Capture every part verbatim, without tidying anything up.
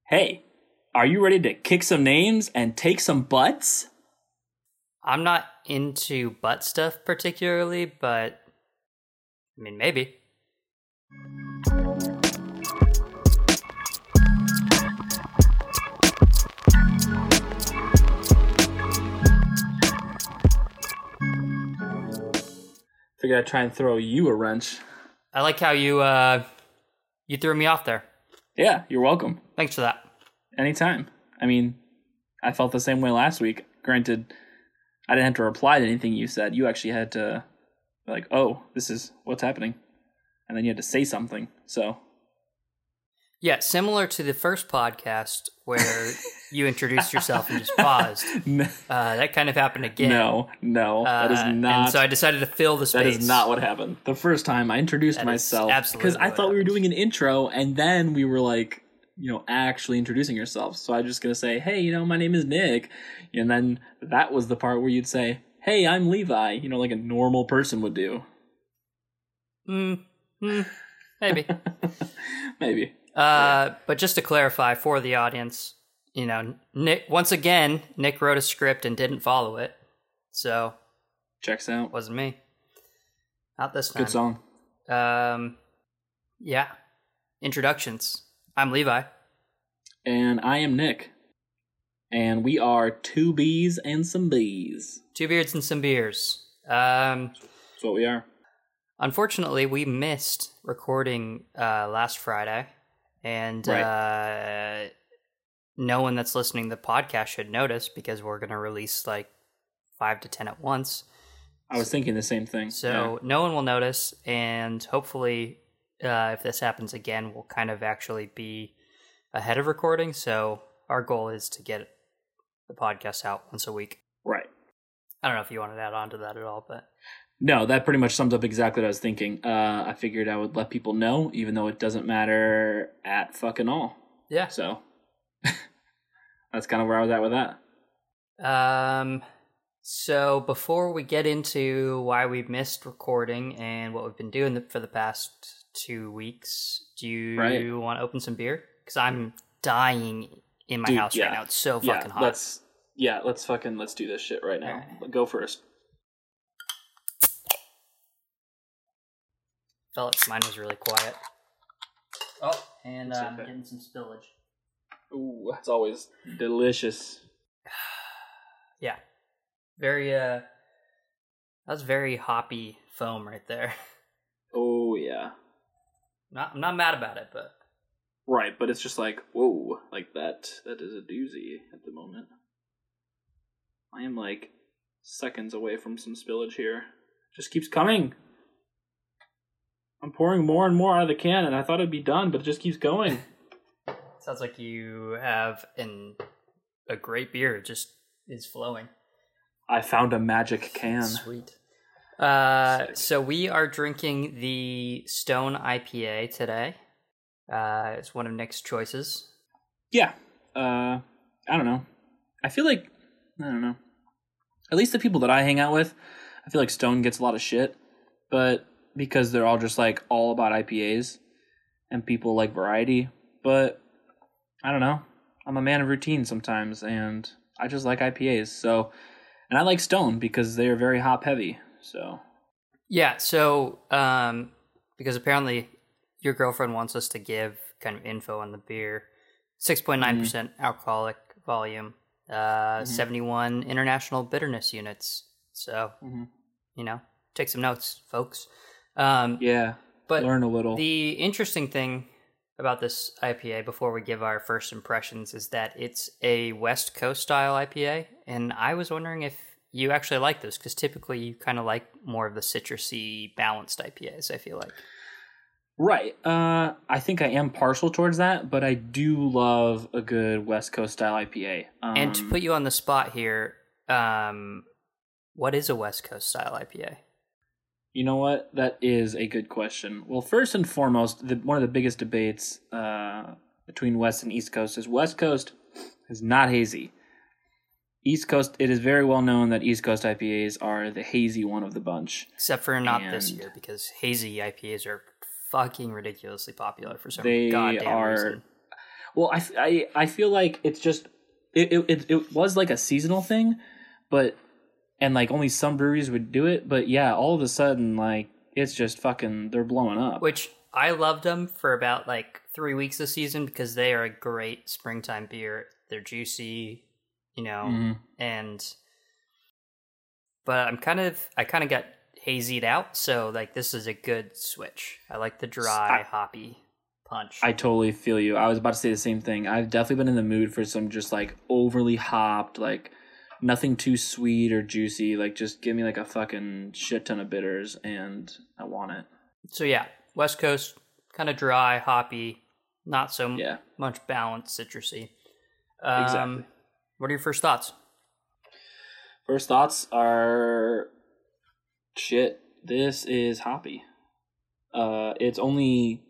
Hey, are you ready to kick some names and take some butts? I'm not into butt stuff particularly, but I mean, maybe. Figured I'd try and throw you a wrench. I like how you uh, you threw me off there. Yeah, you're welcome. Thanks for that. Anytime. I mean, I felt the same way last week. Granted, I didn't have to reply to anything you said. You actually had to, like, oh, this is what's happening. And then you had to say something, so. Yeah, similar to the first podcast where you introduced yourself and just paused. No. Uh, that kind of happened again. No, no, Uh, that is not. And so I decided to fill the space. That is not what happened. The first time I introduced That is myself absolutely because I what thought we were happened. doing an intro, and then we were like, you know, actually introducing yourself. So I'm just gonna say, hey, you know, my name is Nick, and then that was the part where you'd say, hey, I'm Levi, you know, like a normal person would do. Mm, mm, maybe. Maybe. Uh, but just to clarify for the audience, you know, Nick, once again, Nick wrote a script and didn't follow it. So, Checks out. it wasn't me. Not this time. Good song. Um, yeah. Introductions. I'm Levi. And I am Nick. And we are two B's and some B's. Two beards and some beers. Um, That's what we are. unfortunately, we missed recording uh, last Friday. And Right. uh, no one that's listening to the podcast should notice because we're going to release like five to ten at once. I was thinking the same thing. So no one will notice, and hopefully, uh, if this happens again, we'll kind of actually be ahead of recording. So our goal is to get the podcast out once a week. Yeah. Right. I don't know if you wanted to add on to that at all, but No, that pretty much sums up exactly what I was thinking. Uh, I figured I would let people know, even though it doesn't matter at fucking all. yeah. So that's kind of where I was at with that. Um. So before we get into why we've missed recording and what we've been doing the, for the past two weeks, do you Right. want to open some beer? Because I'm dying in my Dude, house yeah. right now. It's so Yeah, fucking hot. let's yeah, let's fucking let's do this shit right now. Go first. Felt like mine was really quiet. Oh, and uh, It's I'm okay. getting some spillage. Ooh, it's always delicious. Yeah, very. uh That was very hoppy foam right there. Oh yeah. Not, I'm not mad about it, but Right, but it's just like, whoa, like that that is a doozy at the moment. I am like seconds away from some spillage here. Just keeps coming. I'm pouring more and more out of the can, and I thought it'd be done, but it just keeps going. sounds like you have an a great beer. It just is flowing. I found a magic can. Sweet. Uh, Sick. so we are drinking the Stone I P A today. Uh, it's one of Nick's choices. Yeah. Uh, I don't know. I feel like, I don't know. At least the people that I hang out with, I feel like Stone gets a lot of shit, but because they're all just like all about I P As and people like variety, but I don't know. I'm a man of routine sometimes, and I just like I P As. So, and I like Stone because they are very hop heavy. So, Yeah, so um, because apparently your girlfriend wants us to give kind of info on the beer. six point nine percent alcoholic volume, uh, seventy-one international bitterness units. So, Mhm. you know, take some notes, folks. Um, yeah, but learn a little. the interesting thing about this I P A before we give our first impressions is that it's a West Coast style I P A, and I was wondering if you actually like this, because typically you kind of like more of the citrusy, balanced I P As, I feel like. Right. Uh, I think I am partial towards that, but I do love a good West Coast style I P A. Um, And to put you on the spot here, um, what is a West Coast style I P A? You know what? That is a good question. Well, first and foremost, the, one of the biggest debates uh, between West and East Coast is West Coast is not hazy. East Coast, it is very well known that East Coast I P As are the hazy one of the bunch. Except for not this And- year, because hazy I P As are fucking ridiculously popular for some They goddamn are- reason. Well, I, I, I feel like it's just it, it it it was like a seasonal thing, but and like only some breweries would do it. But yeah, all of a sudden, like it's just fucking they're blowing up. Which I loved them for about like three weeks this season because they are a great springtime beer. They're juicy, you know, Mhm. and but I'm kind of I kind of got hazied out, so like this is a good switch. I like the dry, I- hoppy punch. I totally feel you. I was about to say the same thing. I've definitely been in the mood for some just like overly hopped, like nothing too sweet or juicy. Like just give me like a fucking shit ton of bitters, and I want it. So yeah, West Coast, kind of dry, hoppy, not so Yeah. much balanced, citrusy. Um, Exactly. What are your first thoughts? First thoughts are shit. This is hoppy. Uh, it's only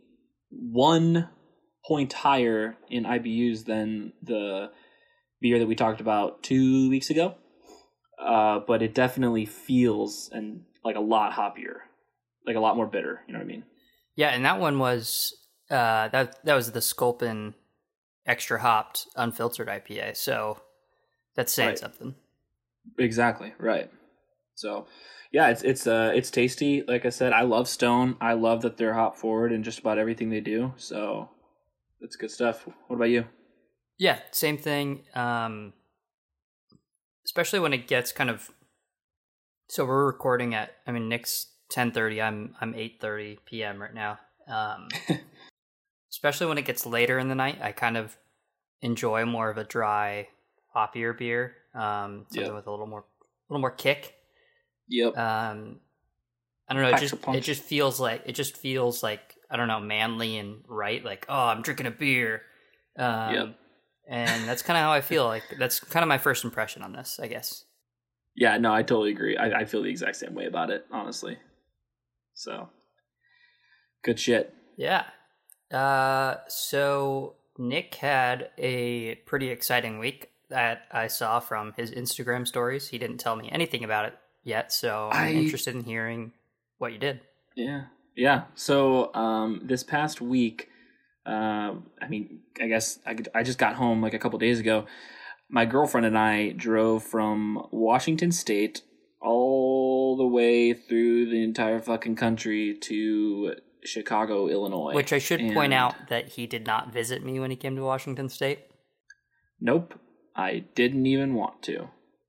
one point higher in I B Us than the beer that we talked about two weeks ago. Uh, but it definitely feels and like a lot hoppier, like a lot more bitter. You know what I mean? Yeah, and that one was uh, that that was the Sculpin extra hopped unfiltered I P A. So that's saying Right. something. Exactly. Right. So, yeah, it's it's uh it's tasty. Like I said, I love Stone. I love that they're hop forward in just about everything they do. So, it's good stuff. What about you? Yeah, same thing. Um, especially when it gets kind of. So we're recording at. I mean, Nick's ten thirty. I'm I'm eight thirty p.m. right now. Um, especially when it gets later in the night, I kind of enjoy more of a dry, hoppier beer. Um, something Yep. with a little more, a little more kick. Yep. Um, I don't know. It Packs just a punch. it just feels like it just feels like I don't know, manly and right. Like, oh, I'm drinking a beer. Um, Yep. And that's kind of how I feel. Like that's kind of my first impression on this, I guess. Yeah, no, I totally agree. I, I feel the exact same way about it, honestly. So, good shit. Yeah. Uh, so Nick had a pretty exciting week that I saw from his Instagram stories. He didn't tell me anything about it yet, so I'm I- interested in hearing what you did. Yeah. Yeah. So, um, this past week, uh, I mean, I guess I, could, I just got home like a couple days ago. My girlfriend and I drove from Washington State all the way through the entire fucking country to Chicago, Illinois. Which I should And point out that he did not visit me when he came to Washington State. Nope. I didn't even want to.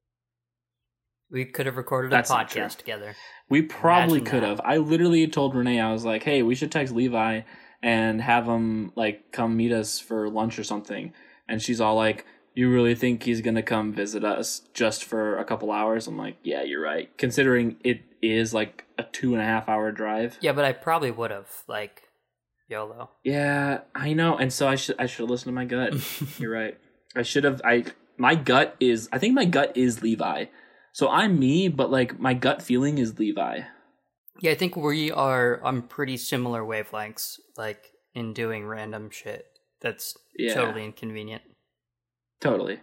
We could have recorded a That's not true. podcast together. We probably Imagine could that. have. I literally told Renee, I was like, hey, we should text Levi and have him like come meet us for lunch or something. And she's all like, you really think he's going to come visit us just for a couple hours? I'm like, yeah, you're right. Considering it is like a two and a half hour drive. Yeah, but I probably would have. Like, YOLO. Yeah, I know. And so I should I should listen to my gut. You're right. I should have I my gut is I think my gut is Levi. So I'm me, but like my gut feeling is Levi. Yeah, I think we are on pretty similar wavelengths, like in doing random shit that's Yeah. totally inconvenient. Totally.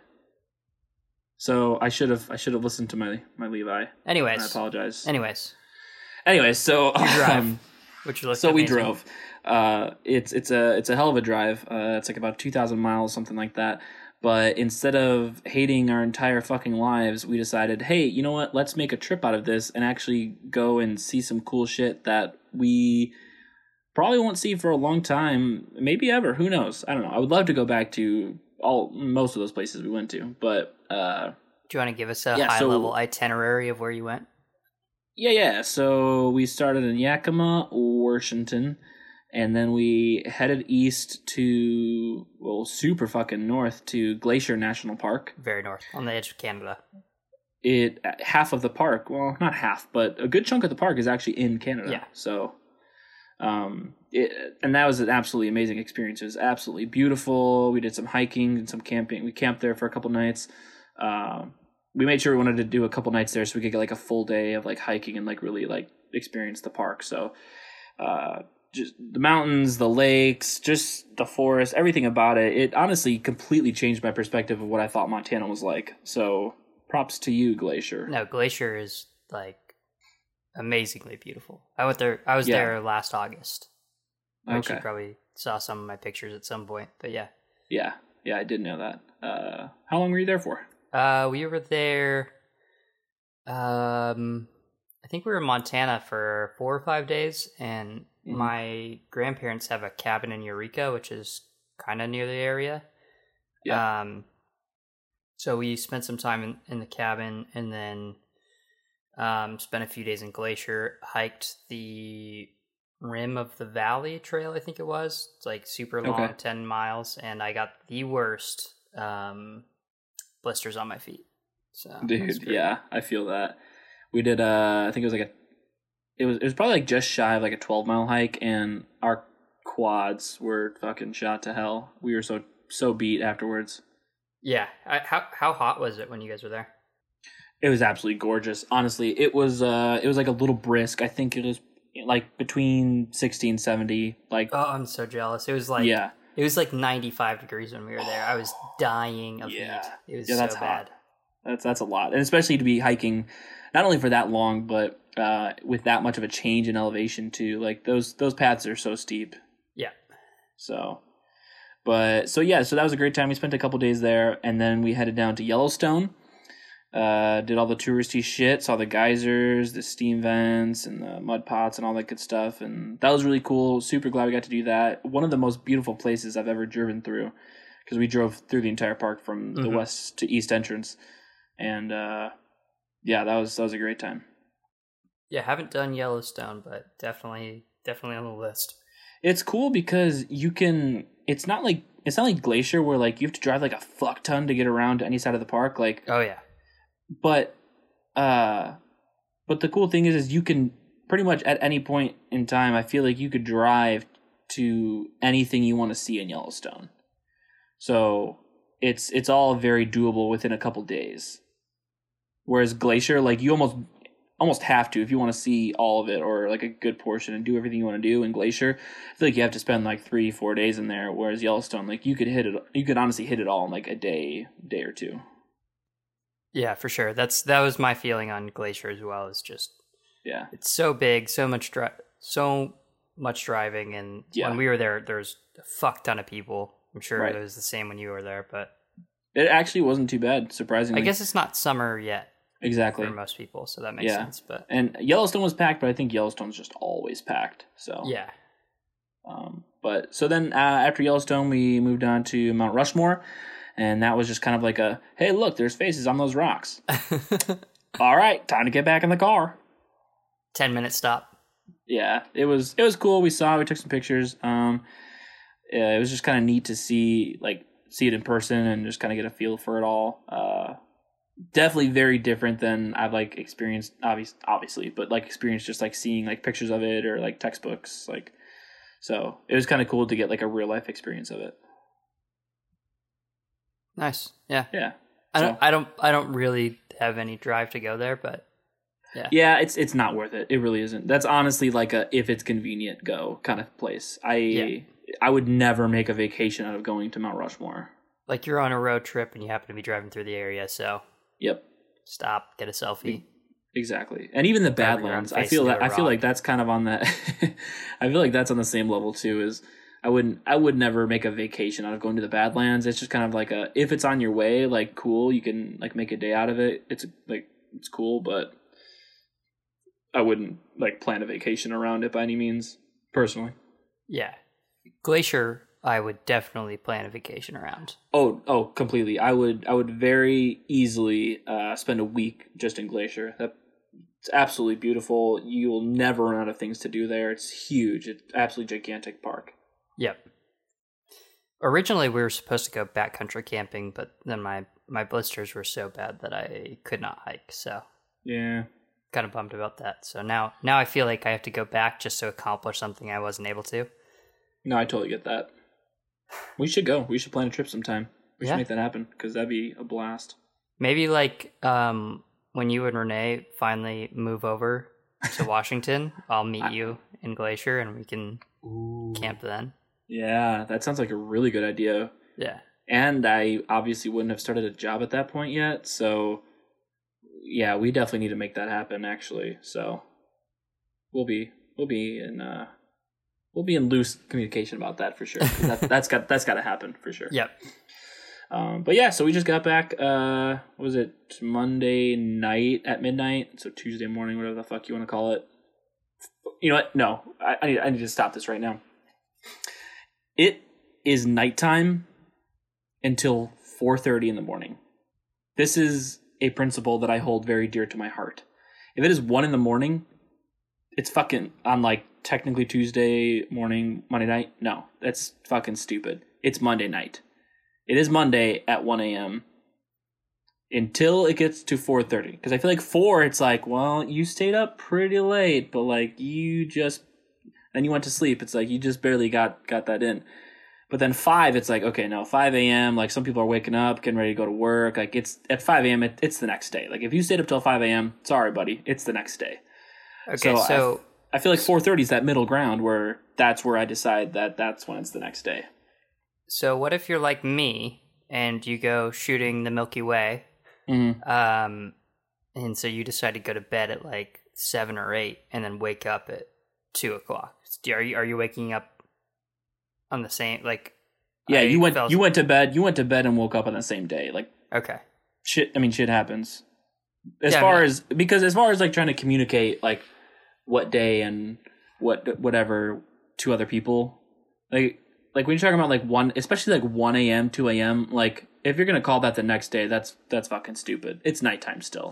So I should have I should have listened to my my Levi. Anyways, I apologize. anyways, Anyway, so You drive. um, which looks so we amazing. drove. Uh, it's it's a it's a hell of a drive. Uh, it's like about two thousand miles, something like that. But instead of hating our entire fucking lives, we decided, hey, you know what? Let's make a trip out of this and actually go and see some cool shit that we probably won't see for a long time, maybe ever. Who knows? I don't know. I would love to go back to all most of those places we went to, but uh, Do you want to give us a Yeah, high so- level itinerary of where you went? yeah, yeah. So we started in Yakima, Washington. And then we headed east to, well, super fucking north to Glacier National Park. Very north, on the edge of Canada. It half of the park, well, not half, but a good chunk of the park is actually in Canada. Yeah. So, um, it, and that was an absolutely amazing experience. It was absolutely beautiful. We did some hiking and some camping. We camped there for a couple nights. Um, we made sure we wanted to do a couple nights there so we could get like a full day of like hiking and like really like experience the park. So, uh, just the mountains, the lakes, just the forest, everything about it. It honestly completely changed my perspective of what I thought Montana was like. So props to you, Glacier. No, Glacier is like amazingly beautiful. I went there. I was Yeah. there last August. Which Okay. you probably saw some of my pictures at some point. But yeah, Yeah, yeah, I did know that. Uh, how long were you there for? Uh, we were there. Um, I think we were in Montana for four or five days, and mm-hmm. my grandparents have a cabin in Eureka, which is kind of near the area. Yeah. Um, so we spent some time in, in the cabin, and then um, spent a few days in Glacier. Hiked the rim of the Valley Trail, I think it was. It's like super long, okay. ten miles, and I got the worst um, blisters on my feet. So, dude, yeah, I feel that. We did, uh, I think it was like a, it was it was probably like just shy of like a twelve mile hike, and our quads were fucking shot to hell. We were so so beat afterwards. Yeah, I, how how hot was it when you guys were there? It was absolutely gorgeous. Honestly, it was uh, it was like a little brisk. I think it was like between sixty and seventy. Like, oh, I'm so jealous. It was like yeah, it was like ninety-five degrees when we were there. I was dying of yeah. heat. It was yeah, so that's bad. Hot. That's that's a lot, and especially to be hiking, not only for that long, but uh, with that much of a change in elevation too. Like those those paths are so steep. Yeah. So, but so yeah, so that was a great time. We spent a couple days there, and then we headed down to Yellowstone. Uh, did all the touristy shit, saw the geysers, the steam vents, and the mud pots, and all that good stuff, and that was really cool. Super glad we got to do that. One of the most beautiful places I've ever driven through, because we drove through the entire park from mm-hmm. the west to east entrance. And uh, yeah, that was that was a great time. Yeah, haven't done Yellowstone, but definitely definitely on the list. It's cool because you can. It's not like it's not like Glacier where like you have to drive like a fuck ton to get around to any side of the park. Like oh yeah, but uh, but the cool thing is is you can pretty much at any point in time. I feel like you could drive to anything you want to see in Yellowstone. So it's it's all very doable within a couple days. Whereas Glacier, like you almost almost have to if you want to see all of it or like a good portion and do everything you want to do in Glacier. I feel like you have to spend like three, four days in there. Whereas Yellowstone, like you could hit it, you could honestly hit it all in like a day, day or two. Yeah, for sure. That's that was my feeling on Glacier as well. It's just yeah, it's so big, so much dri- so much driving, and yeah. when we were there, there's a fuck ton of people. I'm sure right. it was the same when you were there, but it actually wasn't too bad. Surprisingly, I guess it's not summer yet. Exactly. For most people, so that makes yeah. sense. But and Yellowstone was packed, but I think Yellowstone's just always packed. So yeah. Um, but so then uh, after Yellowstone, we moved on to Mount Rushmore, and that was just kind of like a hey, look, there's faces on those rocks. All right, time to get back in the car. Ten minute stop. Yeah, it was it was cool. We saw, we took some pictures. Um, yeah, it was just kind of neat to see like see it in person and just kind of get a feel for it all. Uh. Definitely very different than I've like experienced, obviously, obviously, but like experienced just like seeing like pictures of it or like textbooks, like. So it was kind of cool to get like a real life experience of it. Nice, yeah, yeah. I so. don't, I don't, I don't really have any drive to go there, but yeah, yeah, it's it's not worth it. It really isn't. That's honestly like a if it's convenient go kind of place. I yeah. I would never make a vacation out of going to Mount Rushmore. Like you're on a road trip and you happen to be driving through the area, so. Yep. Stop. Get a selfie. Exactly, and even the Badlands. I feel that I feel like that's kind of on that. I feel like that's on the same level too. Is I wouldn't I would never make a vacation out of going to the Badlands. It's just kind of like a if it's on your way, like cool, you can like make a day out of it. It's like it's cool, but I wouldn't like plan a vacation around it by any means, personally. Yeah, Glacier. I would definitely plan a vacation around. Oh, oh, completely. I would, I would very easily uh, spend a week just in Glacier. That it's absolutely beautiful. You will never run out of things to do there. It's huge. It's absolutely gigantic park. Yep. Originally, we were supposed to go backcountry camping, but then my my blisters were so bad that I could not hike. So yeah, kind of bummed about that. So now, now I feel like I have to go back just to accomplish something I wasn't able to. No, I totally get that. We should go. We should plan a trip sometime. We yeah. should make that happen because that'd be a blast. Maybe like um, when you and Renee finally move over to Washington, I'll meet I, you in Glacier and we can ooh. camp then. Yeah, that sounds like a really good idea. Yeah. And I obviously wouldn't have started a job at that point yet. So, yeah, we definitely need to make that happen, actually. So, we'll be, we'll be in, uh, we'll be in loose communication about that for sure. That, that's got that's got to happen for sure. Yep. Um, but yeah, so we just got back. Uh, what was it Monday night at midnight? So Tuesday morning, whatever the fuck you want to call it. You know what? No, I, I need I need to stop this right now. It is nighttime until four thirty in the morning. This is a principle that I hold very dear to my heart. If it is one in the morning, it's fucking on like technically Tuesday morning, Monday night. No, that's fucking stupid. It's Monday night. It is Monday at one a.m. until it gets to four thirty. Because I feel like four, it's like, well, you stayed up pretty late, but like you just, then you went to sleep. It's like you just barely got, got that in. But then five, it's like, okay, no, five a.m., like some people are waking up, getting ready to go to work. Like it's at five a.m., it, it's the next day. Like if you stayed up till five a.m., sorry, buddy, it's the next day. Okay, so, so I, I feel like four thirty is that middle ground where that's where I decide that that's when it's the next day. So what if you're like me and you go shooting the Milky Way, Mm-hmm. um, and so you decide to go to bed at like seven or eight, and then wake up at two o'clock? Are you are you waking up on the same like? Yeah, I you went felt- you went to bed. You went to bed and woke up on the same day. Like Okay. shit. I mean, shit happens. As Yeah, I far mean- as because as far as like trying to communicate like what day and what whatever to other people, like. Like when you're talking about like one, especially like one a.m., two a.m., like if you're going to call that the next day, that's that's fucking stupid. It's nighttime still.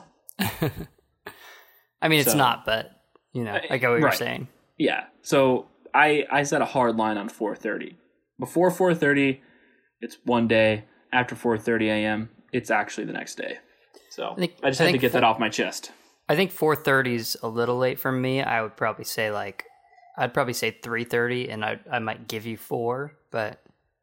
I mean, it's So- not, but you know, I get what you're Right. saying. Yeah. So I I set a hard line on four thirty. Before four thirty, it's one day. After four thirty a.m., it's actually the next day. So I, think- just I had to think get four- that off my chest. I think four thirty is a little late for me. I would probably say like, I'd probably say three thirty, and I I might give you four, but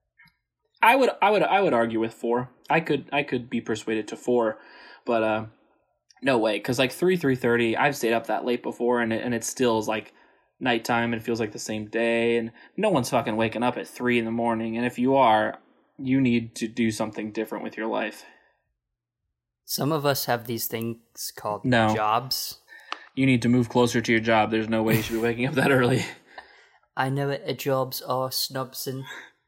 I would I would I would argue with four. I could I could be persuaded to four, but uh, no way. Because like three three thirty, I've stayed up that late before, and it, and it still is like nighttime. And it feels like the same day, and no one's fucking waking up at three in the morning. And if you are, you need to do something different with your life. some of us have these things called No. jobs. You need to move closer to your job. There's no way you should be waking up that early. I know it. A jobs are snobson.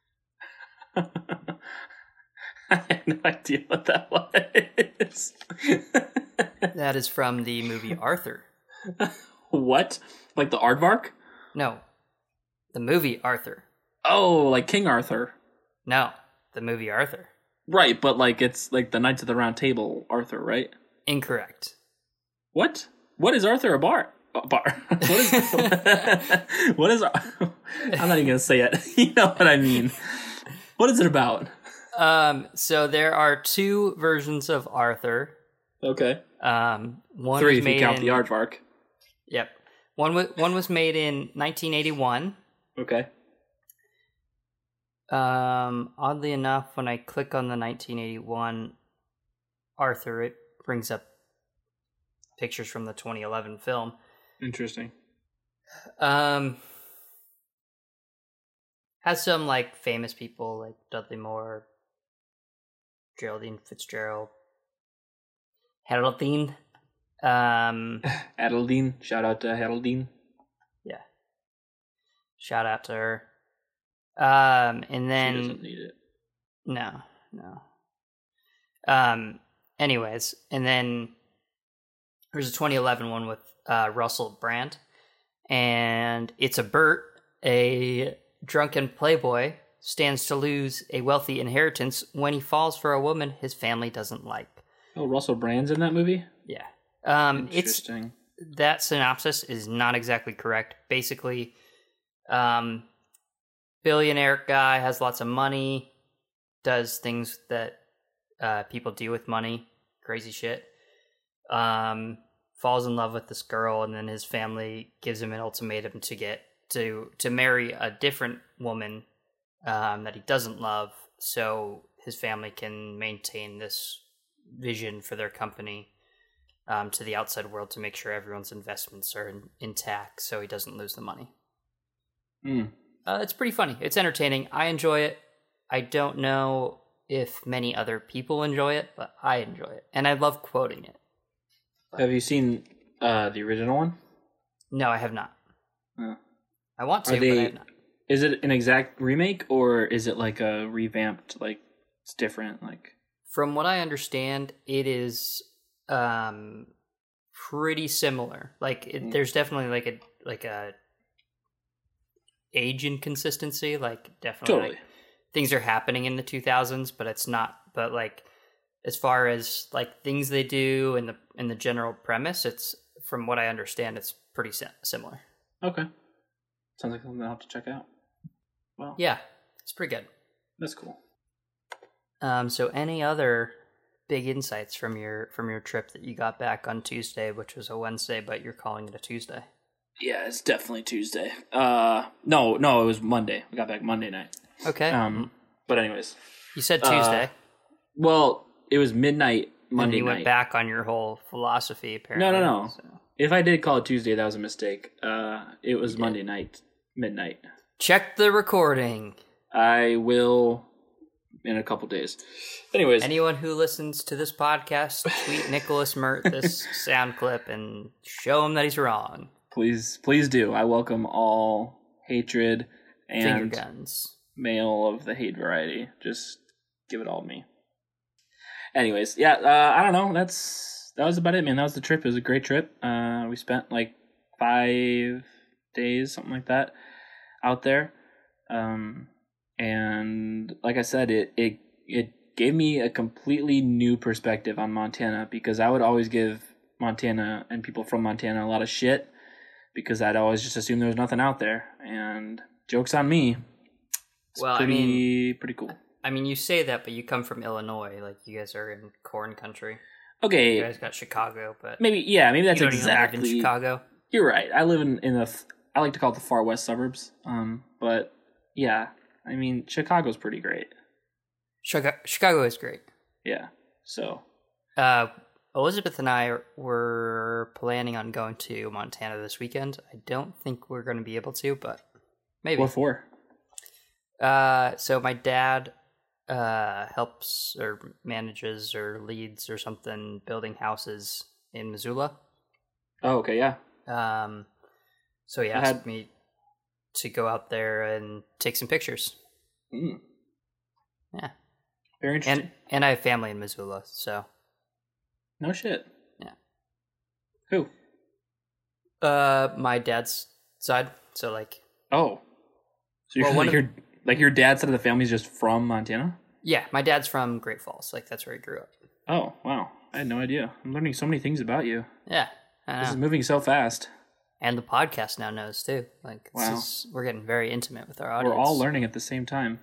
I have no idea what that was. That is from the movie Arthur. What? Like the aardvark? No, the movie Arthur. Oh, like King Arthur. No, the movie Arthur. Right, but like it's like the Knights of the Round Table Arthur, right? Incorrect. What? What is Arthur a bar? A bar. What is? What is? I'm not even gonna say it. You know what I mean. What is it about? Um, so there are two versions of Arthur. Okay. Um, one Three was if you made count in, the aardvark. Yep. One was one was made in nineteen eighty-one. Okay. Um, oddly enough, when I click on the nineteen eighty-one Arthur, it brings up pictures from the twenty eleven film. Interesting. Um, has some like famous people like Dudley Moore, Geraldine Fitzgerald, Haroldine. Um, Adeline. Shout out to Adeline. yeah. Shout out to her. Um, and She then doesn't need it. no, no. Um, anyways, and then there's a twenty eleven one with uh, Russell Brand, and it's a Bert, a drunken playboy, stands to lose a wealthy inheritance when he falls for a woman his family doesn't like. Oh, Russell Brand's in that movie? Yeah. Um, it's Interesting. that synopsis is not exactly correct. Basically, um, billionaire guy has lots of money, does things that uh, people do with money, crazy shit. Um, falls in love with this girl, and then his family gives him an ultimatum to get to to marry a different woman um, that he doesn't love, so his family can maintain this vision for their company um, to the outside world to make sure everyone's investments are in, intact, so he doesn't lose the money. Mm. Uh, it's pretty funny. It's entertaining. I enjoy it. I don't know if many other people enjoy it, but I enjoy it, and I love quoting it. Have you seen uh, the original one? No, I have not. Oh. I want to, Are but I they have not. is it an exact remake or is it like a revamped? Like it's different. Like From what I understand, it is um pretty similar. Like it, Mm. there's definitely like a like a age inconsistency. Like definitely totally. like, things are happening in the two thousands, but it's not. But like as far as like things they do and the and the general premise, it's from what I understand, it's pretty si- similar. Okay. Sounds like something I'll have to check out. Wow. Yeah, it's pretty good. That's cool. Um, so any other big insights from your from your trip that you got back on Tuesday, which was a Wednesday, but you're calling it a Tuesday? Yeah, it's definitely Tuesday. Uh, no, no, it was Monday. We got back Monday night. Okay. Um, but anyways, You said uh, Tuesday, well, it was midnight Monday and you night. went back on your whole philosophy. Apparently, No, no, no. so. If I did call it Tuesday, that was a mistake. Uh, it was Monday night, midnight. Check the recording. I will in a couple days. Anyways, Anyone who listens to this podcast, tweet Nicholas Mert this sound clip and show him that he's wrong. please, please do. I welcome all hatred Finger and guns. mail of the hate variety. Just give it all to me. Anyways, yeah, uh, I don't know. That's that was about it, man. That was the trip. It was a great trip. Uh, we spent like five days, something like that, out there. Um, and like I said, it it it gave me a completely new perspective on Montana, because I would always give Montana and people from Montana a lot of shit because I'd always just assume there was nothing out there. And joke's on me. It's Well, I pretty, mean- pretty cool. I mean, you say that, but you come from Illinois. Like, you guys are in corn country. Okay, You guys got Chicago, but maybe yeah, maybe that's you don't even live exactly. in Chicago. You're right. I live in in the I like to call it the far west suburbs. Um, but yeah, I mean Chicago's pretty great. Chicago, Chicago is great. Yeah. So Uh, Elizabeth and I were planning on going to Montana this weekend. I don't think we're going to be able to, but maybe. what for? Uh, so my dad uh helps or manages or leads or something building houses in Missoula. Oh, okay, yeah. Um, so he I asked had- me to go out there and take some pictures. Mm, Yeah, very interesting. and and I have family in Missoula, so no shit. Yeah. Who? uh, my dad's side. So like, Oh, so you're Well, one like of- your like your dad's side of the family's just from Montana? yeah, my dad's from Great Falls. Like that's where he grew up. Oh, wow. I had no idea. I'm learning so many things about you. Yeah, I This is know. moving so fast. And the podcast now knows too. Like, this Wow. is, we're getting very intimate with our audience. We're all learning at the same time.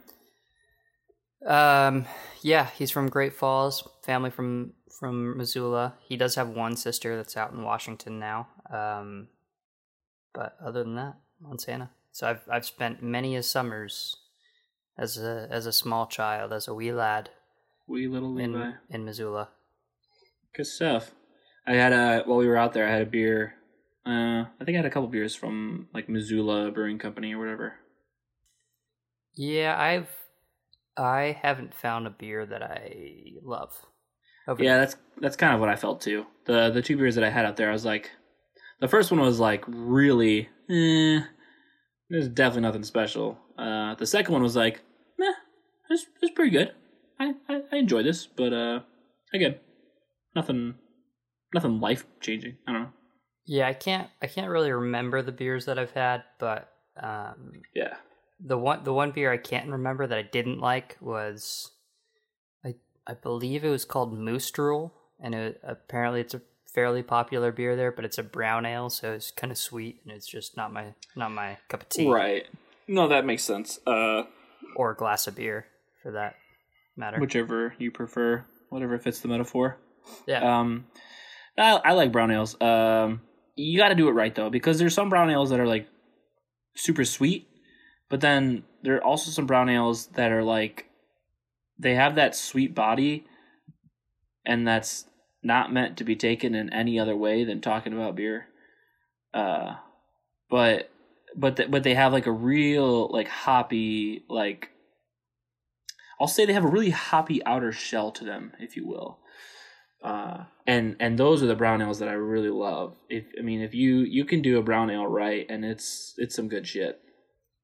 Um, yeah, he's from Great Falls. Family from from Missoula. He does have one sister that's out in Washington now. Um, but other than that, Montana. So I've I've spent many a summers as a as a small child, as a wee lad Wee little Levi. in in Missoula. Good stuff. I had a while we were out there. I had a beer. Uh, I think I had a couple beers from like Missoula Brewing Company or whatever. Yeah, I've I haven't found a beer that I love. Over Yeah, there. that's that's kind of what I felt too. The the two beers that I had out there, I was like, the first one was like really, eh, there's definitely nothing special. Uh, the second one was like, meh, it's it's pretty good. I, I I enjoy this, but uh, again, nothing nothing life changing. I don't know. Yeah, I can't I can't really remember the beers that I've had, but um Yeah. the one the one beer I can't remember that I didn't like was I I believe it was called Moose Drool, and it, apparently it's a fairly popular beer there, but it's a brown ale, so it's kind of sweet and it's just not my not my cup of tea. Right. No, that makes sense. Uh, Or a glass of beer for that matter. whichever you prefer, whatever fits the metaphor. yeah. Um, I, I like brown ales. Um, you got to do it right though, because there's some brown ales that are like super sweet, but then there are also some brown ales that are like they have that sweet body, and that's not meant to be taken in any other way than talking about beer. Uh, but but th- but they have like a real like hoppy like I'll say they have a really hoppy outer shell to them, if you will. Uh, and and those are the brown ales that I really love. If I mean, if you you can do a brown ale right, and it's it's some good shit.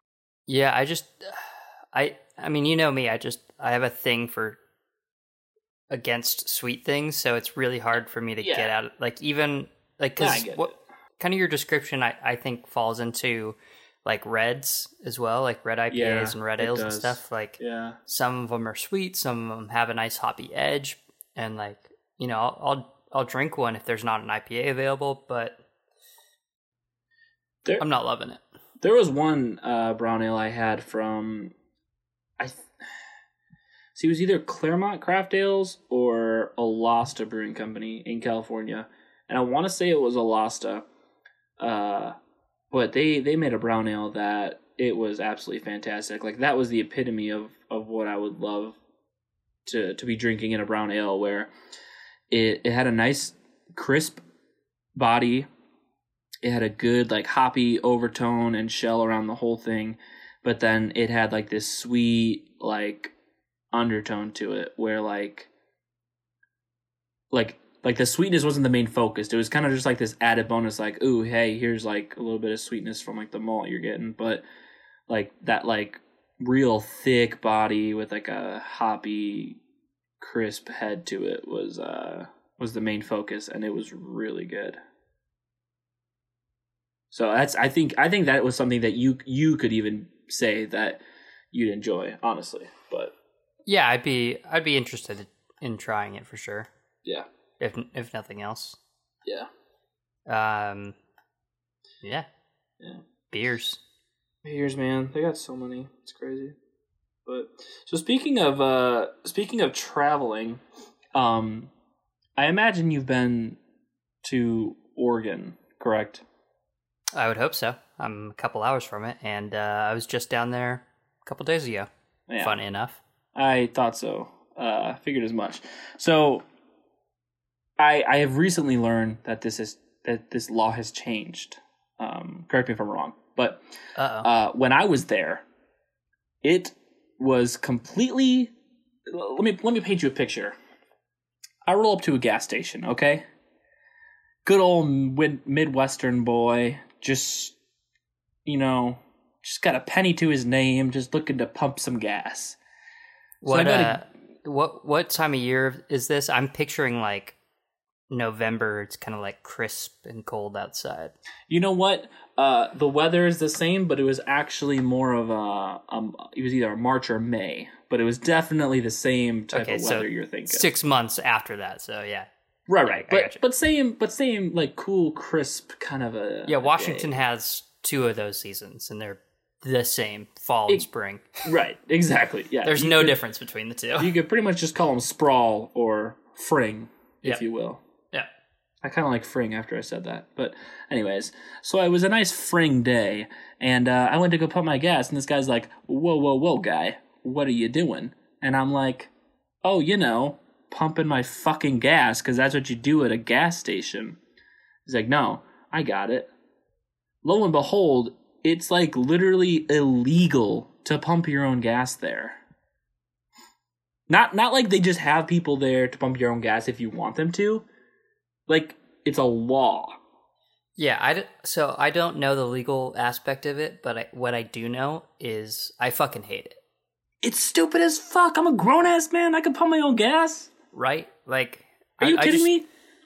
Yeah, I just, I, I mean, you know me. I just, I have a thing for against sweet things, so it's really hard for me to Yeah. get out of, like, even, like, Yeah, I because get what it. kind of your description, I, I think, falls into, like, reds as well, like red I P As Yeah, and red it ales and does. stuff. Like, Yeah. some of them are sweet, some of them have a nice hoppy edge, and, like, you know, I'll, I'll, I'll drink one if there's not an I P A available, but There, I'm not loving it. there was one uh, brown ale I had from, I th- see, it was either Claremont Craft Ales or Alasta Brewing Company in California, and I want to say it was Alasta, uh, but they they made a brown ale that it was absolutely fantastic. Like, that was the epitome of of what I would love to to be drinking in a brown ale, where it it had a nice crisp body. It had a good, like, hoppy overtone and shell around the whole thing, but then it had, like, this sweet, like, undertone to it where, like, like, like the sweetness wasn't the main focus. It was kind of just like this added bonus, like, ooh, hey, here's, like, a little bit of sweetness from, like, the malt you're getting, but, like, that, like, real thick body with, like, a hoppy, crisp head to it was, uh, was the main focus, and it was really good. So that's I think I think that was something that you you could even say that you'd enjoy, honestly. But Yeah, I'd be, I'd be interested in trying it for sure, yeah, if if nothing else. yeah, Um, yeah, yeah. beers. Beers, man, they got so many. It's crazy. But so speaking of uh speaking of traveling, um, I imagine you've been to Oregon, correct? I would hope so. I'm a couple hours from it, and uh, I was just down there a couple days ago. Yeah. Funny enough. I thought so. Uh, figured as much. So, I I have recently learned that this is that this law has changed. Um, correct me if I'm wrong, but Uh-oh. uh, when I was there, it was completely. Let me let me paint you a picture. I roll up to a gas station, okay? Good old mid- Midwestern boy, just, you know, just got a penny to his name, just looking to pump some gas. So what I gotta- uh, what what time of year is this? I'm picturing like November. It's kind of like crisp and cold outside. You know what? Uh, the weather is the same, but it was actually more of a. Um, it was either March or May, but it was definitely the same type Okay, of so weather you're thinking. Six months after that, so yeah. Right, Yeah, right, I but gotcha. but same, but same like cool, crisp kind of a. Yeah, a Washington day. has two of those seasons, and they're the same, fall and It- spring. Right, exactly. Yeah, There's you no could- difference between the two. You could pretty much just call them sprawl or fring, if Yep. you will. Yeah. I kind of like fring after I said that. But anyways, so it was a nice fring day, and uh, I went to go pump my gas, and this guy's like, whoa, whoa, whoa, guy, what are you doing? And I'm like, oh, you know, pumping my fucking gas, because that's what you do at a gas station. He's like, no, I got it. Lo and behold, it's like literally illegal to pump your own gas there. Not not like they just have people there to pump your own gas if you want them to. Like, it's a law. Yeah, I d- so I don't know the legal aspect of it, but I, what I do know is I fucking hate it. It's stupid as fuck. I'm a grown ass man. I can pump my own gas. Right? Like, Are I- you I kidding just- me?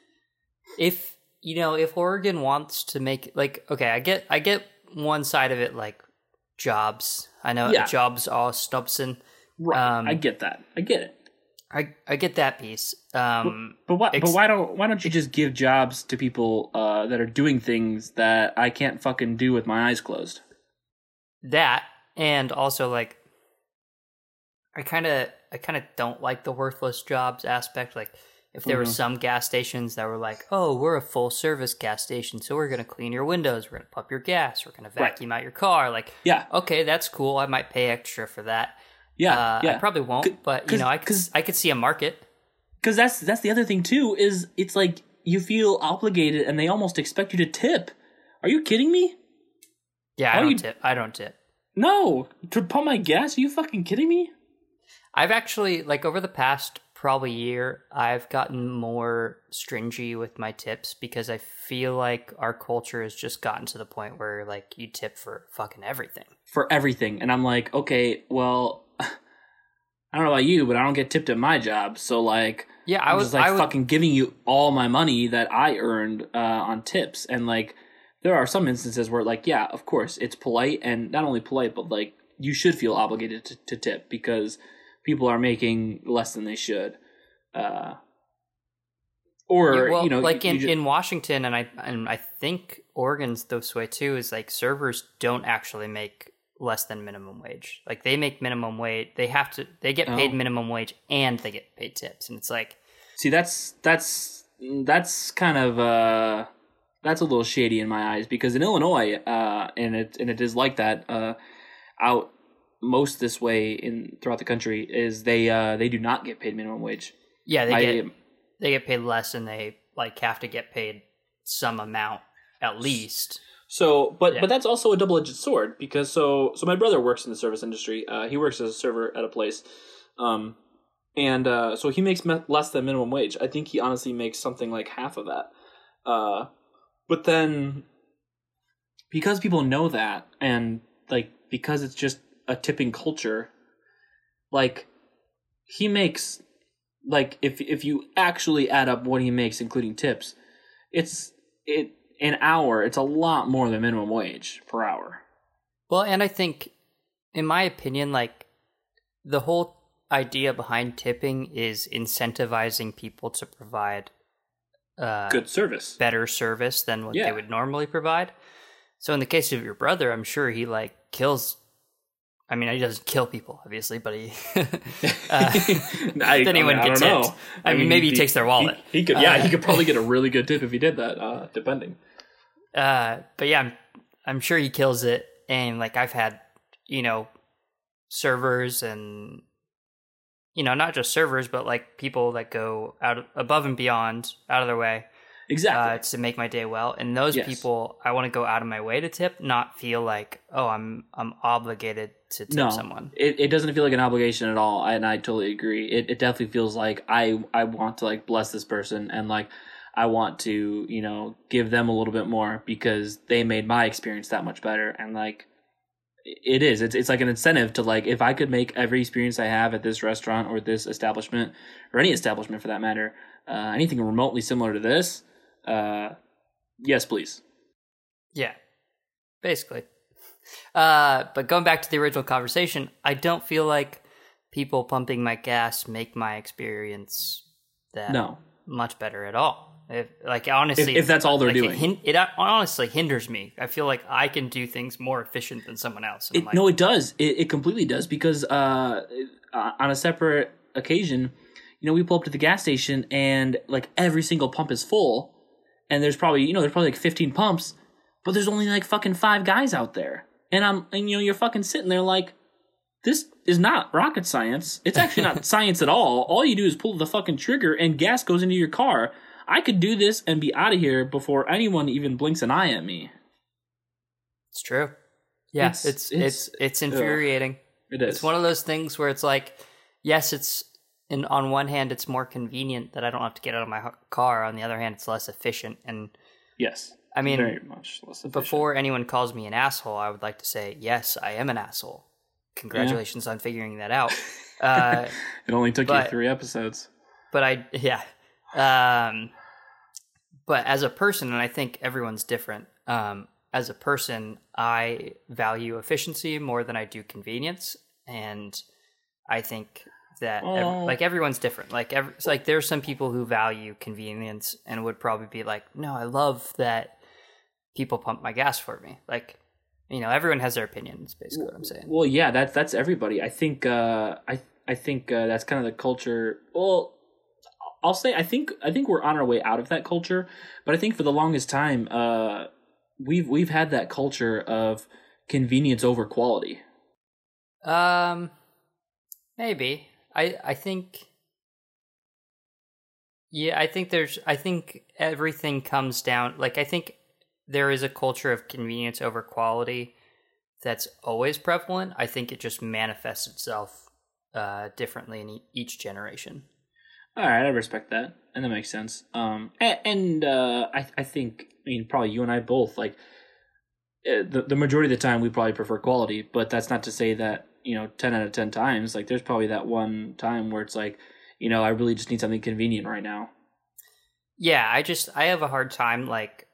If you know, if Oregon wants to make like, okay, I get, I get one side of it, like jobs. I know Yeah. jobs are Snubson. Right. Um, I get that. I get it. I I get that piece. Um, But why? ex- but why don't? Why don't you just give jobs to people uh, that are doing things that I can't fucking do with my eyes closed? that and also like, I kind of, I kind of don't like the worthless jobs aspect. Like, if there were Mhm. some gas stations that were like, oh, we're a full service gas station, so we're gonna clean your windows, we're gonna pump your gas, we're gonna Right. vacuum out your car. Like, Yeah. okay, that's cool. I might pay extra for that. Yeah. uh, yeah. I probably won't, C- but you 'cause- know, I could, 'cause- I could see a market. Because that's that's the other thing too. Is it's like you feel obligated, and they almost expect you to tip. Are you kidding me? Yeah, I How don't you- tip. I don't tip. No, to pump my gas? Are you fucking kidding me? I've actually like over the past probably year, I've gotten more stringy with my tips because I feel like our culture has just gotten to the point where like you tip for fucking everything. For everything. And I'm like, okay, well, I don't know about you, but I don't get tipped at my job. So like, yeah, I I'm was just like I would, fucking giving you all my money that I earned uh, on tips. And like, there are some instances where like, yeah, of course, it's polite, and not only polite, but like you should feel obligated to, to tip because people are making less than they should. Uh, or, yeah, well, you know, like you, in, you just, in Washington, and I and I think Oregon's this way too, is like servers don't actually make less than minimum wage. Like they make minimum wage. They have to, they get paid Oh. minimum wage and they get paid tips. And it's like, see, that's, that's, that's kind of, uh, that's a little shady in my eyes because in Illinois, uh, and it, and it is like that, uh, out most this way in throughout the country is they, uh, they do not get paid minimum wage. yeah, they I- get, they get paid less and they like have to get paid some amount at least. So, but Yeah. but that's also a double edged sword because so so my brother works in the service industry. Uh, he works as a server at a place, um, and uh, so he makes me- less than minimum wage. I think he honestly makes something like half of that. Uh, but then, because people know that, and like because it's just a tipping culture, like he makes like if if you actually add up what he makes, including tips, it's it. An hour, it's a lot more than minimum wage per hour. Well, and I think, in my opinion, like the whole idea behind tipping is incentivizing people to provide uh, Good service. better service than what Yeah. they would normally provide. So in the case of your brother, I'm sure he like kills. I mean, he doesn't kill people, obviously, but he uh, I, then he I wouldn't mean, get I don't tipped. know. I mean, maybe he takes their wallet. He, he could, yeah, Uh, he could probably get a really good tip if he did that, uh, depending. Uh, but yeah, I'm, I'm sure he kills it. And like I've had, you know, servers and, you know, not just servers, but like people that go out of, above and beyond, out of their way Exactly. uh, to make my day well. And those Yes. people, I want to go out of my way to tip, not feel like, oh, I'm I'm obligated to tip no, someone. it, it doesn't feel like an obligation at all, and I totally agree. It it definitely feels like I I want to like bless this person and like I want to, you know, give them a little bit more because they made my experience that much better. And like it is, it's it's like an incentive to like if I could make every experience I have at this restaurant or this establishment or any establishment for that matter, uh, anything remotely similar to this, uh, yes, please. Yeah, basically. Uh, but going back to the original conversation, I don't feel like people pumping my gas make my experience that No. much better at all. If, like honestly, If- if that's all they're like, doing. it, hin- it honestly hinders me. I feel like I can do things more efficient than someone else. And It, I'm like, no, it does. It, it completely does because uh, on a separate occasion, you know, we pull up to the gas station and like every single pump is full, and there's probably you know there's probably like fifteen pumps, but there's only like fucking five guys out there, and I'm and you know you're fucking sitting there like this is not rocket science. It's actually not science at all. All you do is pull the fucking trigger and gas goes into your car. I could do this and be out of here before anyone even blinks an eye at me. it's true. Yeah, It's- it's it's it's- it's, it's infuriating. It is. It's one of those things where it's like, yes, it's in on one hand it's more convenient that I don't have to get out of my h- car. On the other hand, it's less efficient. And Yes. I mean, very much less efficient. before anyone calls me an asshole, I would like to say, yes, I am an asshole. Congratulations on figuring that out. Uh, It only took but- you three episodes. but I, yeah. Um, but as a person, and I think everyone's different. Um, as a person, I value efficiency more than I do convenience, and I think that ev- Oh. like everyone's different. Like every, it's like there's some people who value convenience and would probably be like, no, I love that people pump my gas for me. Like, you know, everyone has their opinions. Basically, what I'm saying. Well, yeah, that's that's everybody. I think uh, I I think uh, that's kind of the culture. Well, I'll say I think I think we're on our way out of that culture, but I think for the longest time, uh, we've we've had that culture of convenience over quality. Um, maybe. I I think. Yeah, I think there's. I think everything comes down. Like, I think there is a culture of convenience over quality that's always prevalent. I think it just manifests itself uh, differently in e- each generation. All right, I respect that, and that makes sense. Um, and, and uh, I I think I mean probably you and I both like uh, the the majority of the time we probably prefer quality, but that's not to say that you know ten out of ten times like there's probably that one time where it's like you know I really just need something convenient right now. Yeah, I just I have a hard time like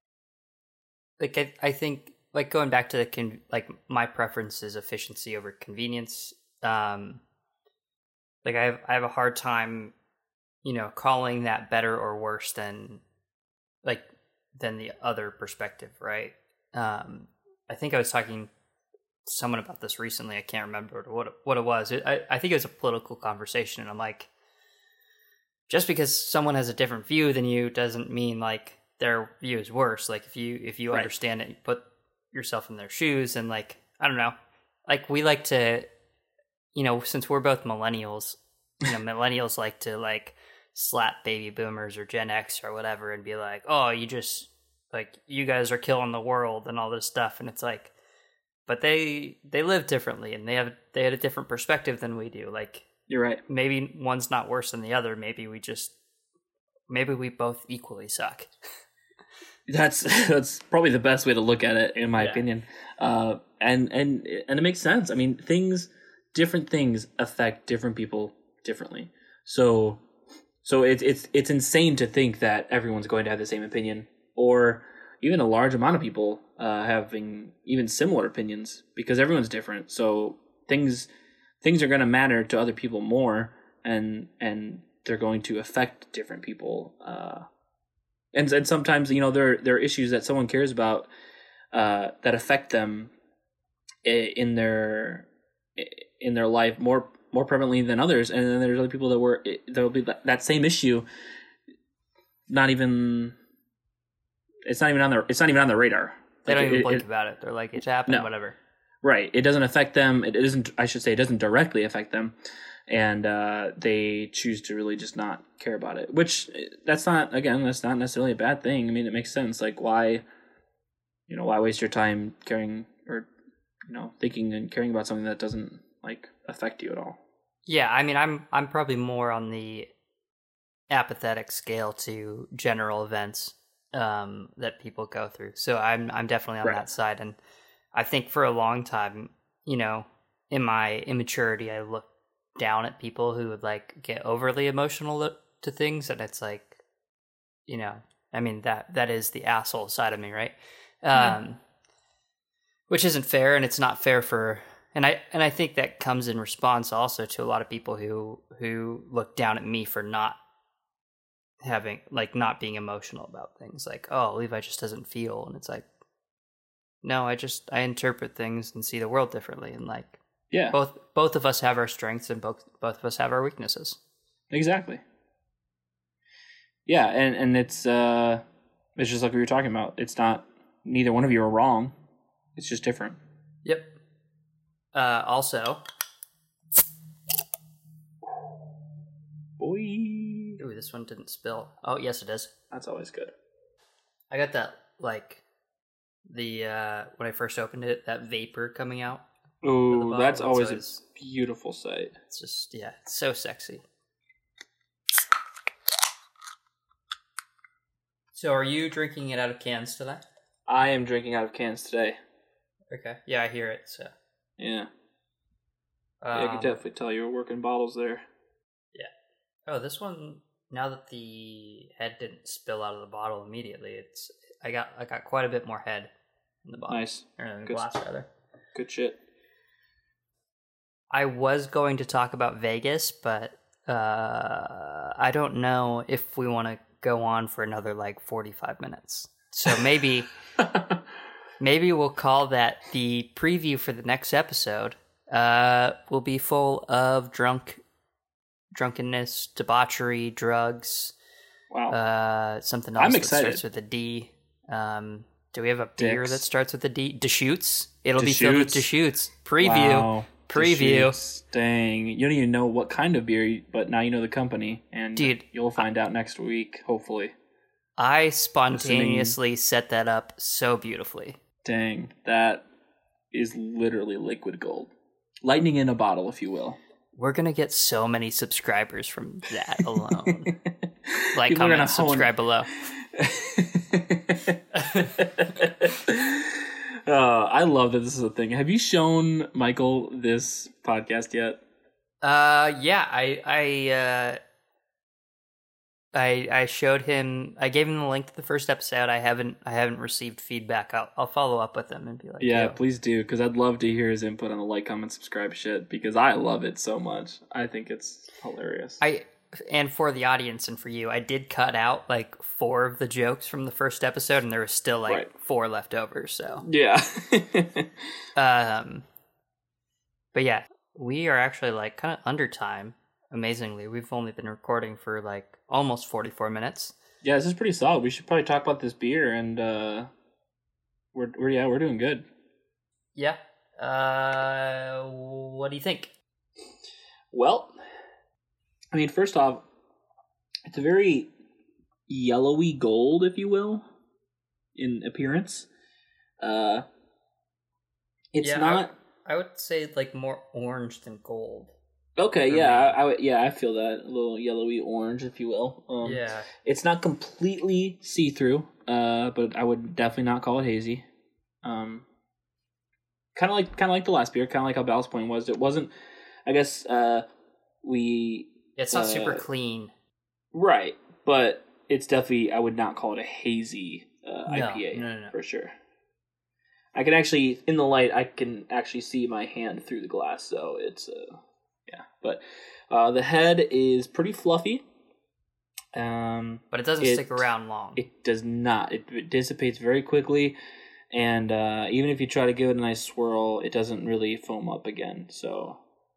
like I, I think like going back to the con- like my preference is efficiency over convenience. Um, like I have I have a hard time, you know, calling that better or worse than like than the other perspective, right? Um, I think I was talking to someone about this recently. I can't remember what it, what it was. It, I I think it was a political conversation, and I'm like, just because someone has a different view than you doesn't mean like their view is worse. Like if you if you Right. understand it, you put yourself in their shoes, and like I don't know, like we like to, you know, since we're both millennials, you know, millennials like to like slap baby boomers or Gen X or whatever and be like, oh, you just like you guys are killing the world and all this stuff, and it's like, but they they live differently and they have they had a different perspective than we do. Like You're right. maybe one's not worse than the other. Maybe we just maybe we both equally suck. That's that's probably the best way to look at it, in my Yeah. opinion. Uh, and and and it makes sense. I mean, things, different things affect different people differently. So so it's it's it's insane to think that everyone's going to have the same opinion, or even a large amount of people uh, having even similar opinions, because everyone's different. So things things are going to matter to other people more, and and they're going to affect different people. Uh, and and sometimes you know there there are issues that someone cares about uh, that affect them i- in their in their life more more prevalently than others, and then there's other people that were there will be that, that same issue not even it's not even on their it's not even on their radar. They Like, don't even it- blink it- about it. They're like, it's happened, No. whatever. Right. It doesn't affect them. It isn't, I should say, it doesn't directly affect them. And uh, they choose to really just not care about it, which that's not, again, that's not necessarily a bad thing. I mean, it makes sense. Like, why, you know, why waste your time caring or, you know, thinking and caring about something that doesn't, like, affect you at all? Yeah, I mean, I'm I'm probably more on the apathetic scale to general events um, that people go through. So I'm I'm definitely on Right. that side, and I think for a long time, you know, in my immaturity, I looked down at people who would like get overly emotional to, to things, and it's like, you know, I mean that that is the asshole side of me, right? Yeah. Um, which isn't fair, and it's not fair for. And I and I think that comes in response also to a lot of people who who look down at me for not having like not being emotional about things. Like, oh, Levi just doesn't feel, and it's like, no, I just I interpret things and see the world differently, and like Yeah, both both of us have our strengths and both both of us have our weaknesses. exactly. Yeah, and, and it's uh, it's just like we were talking about. It's not, neither one of you are wrong. It's just different. Yep. Uh, also, Boy, ooh, this one didn't spill. Oh, yes, it is. that's always good. I got that like the uh when I first opened it, that vapor coming out. of the Oh, bottle. that's always a always- beautiful sight. It's just yeah, it's so sexy. So, are you drinking it out of cans today? I am drinking out of cans today. Okay. Yeah, I hear it. So, Yeah, um, yeah I can definitely tell you were working bottles there. oh, this one. Now that the head didn't spill out of the bottle immediately, it's I got I got quite a bit more head in the bottle. Nice, Or in the Good glass stuff. rather. good shit. I was going to talk about Vegas, but uh, I don't know if we want to go on for another like forty-five minutes. So maybe maybe we'll call that the preview for the next episode. Uh, will be full of drunk drunkenness, debauchery, drugs, Wow. uh, something I'm else that excited. starts with a D. Um, do we have a beer Dicks. that starts with a D? Deschutes. It'll be filled with Deschutes. Deschutes. Preview. Wow. Preview. Deschutes. Dang. You don't even know what kind of beer, you- but now you know the company, and Dude, you'll find out next week, hopefully. I spontaneously set that up so beautifully. Dang. That is literally liquid gold. Lightning in a bottle, if you will. we're gonna get so many subscribers from that alone. Like, People are comment, subscribe below. uh, I love that this is a thing. Have you shown Michael this podcast yet? Uh, yeah, I, I, uh, I, I showed him. I gave him the link to the first episode. I haven't, I haven't received feedback. I'll, I'll follow up with him and be like, yeah, Yo. please do, because I'd love to hear his input on the like, comment, subscribe shit. Because I love it so much. I think it's hilarious. I. And for the audience and for you, I did cut out like four of the jokes from the first episode, and there was still like right. four left over. So yeah. um, but yeah, we are actually like kind of under time. Amazingly, we've only been recording for like almost forty-four minutes. Yeah, this is pretty solid. We should probably talk about this beer, and uh, we're we're yeah we're doing good. Yeah. Uh, what do you think? Well. I mean, first off, it's a very yellowy gold, if you will, in appearance. Uh, it's yeah, not. I, I would say like more orange than gold. Okay, yeah, I, I yeah I feel that, a little yellowy orange, if you will. Um, yeah, it's not completely see through, uh, but I would definitely not call it hazy. Um, kind of like kind of like the last beer, kind of like how Ballast Point was. It wasn't. I guess uh, we. It's not uh, super clean. Right, but it's definitely, I would not call it a hazy uh, no, I P A, no, no, no. for sure. I can actually, in the light, I can actually see my hand through the glass, so it's, uh, yeah. But uh, the head is pretty fluffy. Um, but it doesn't it, stick around long. It does not. It, it dissipates very quickly, and uh, even if you try to give it a nice swirl, it doesn't really foam up again, so...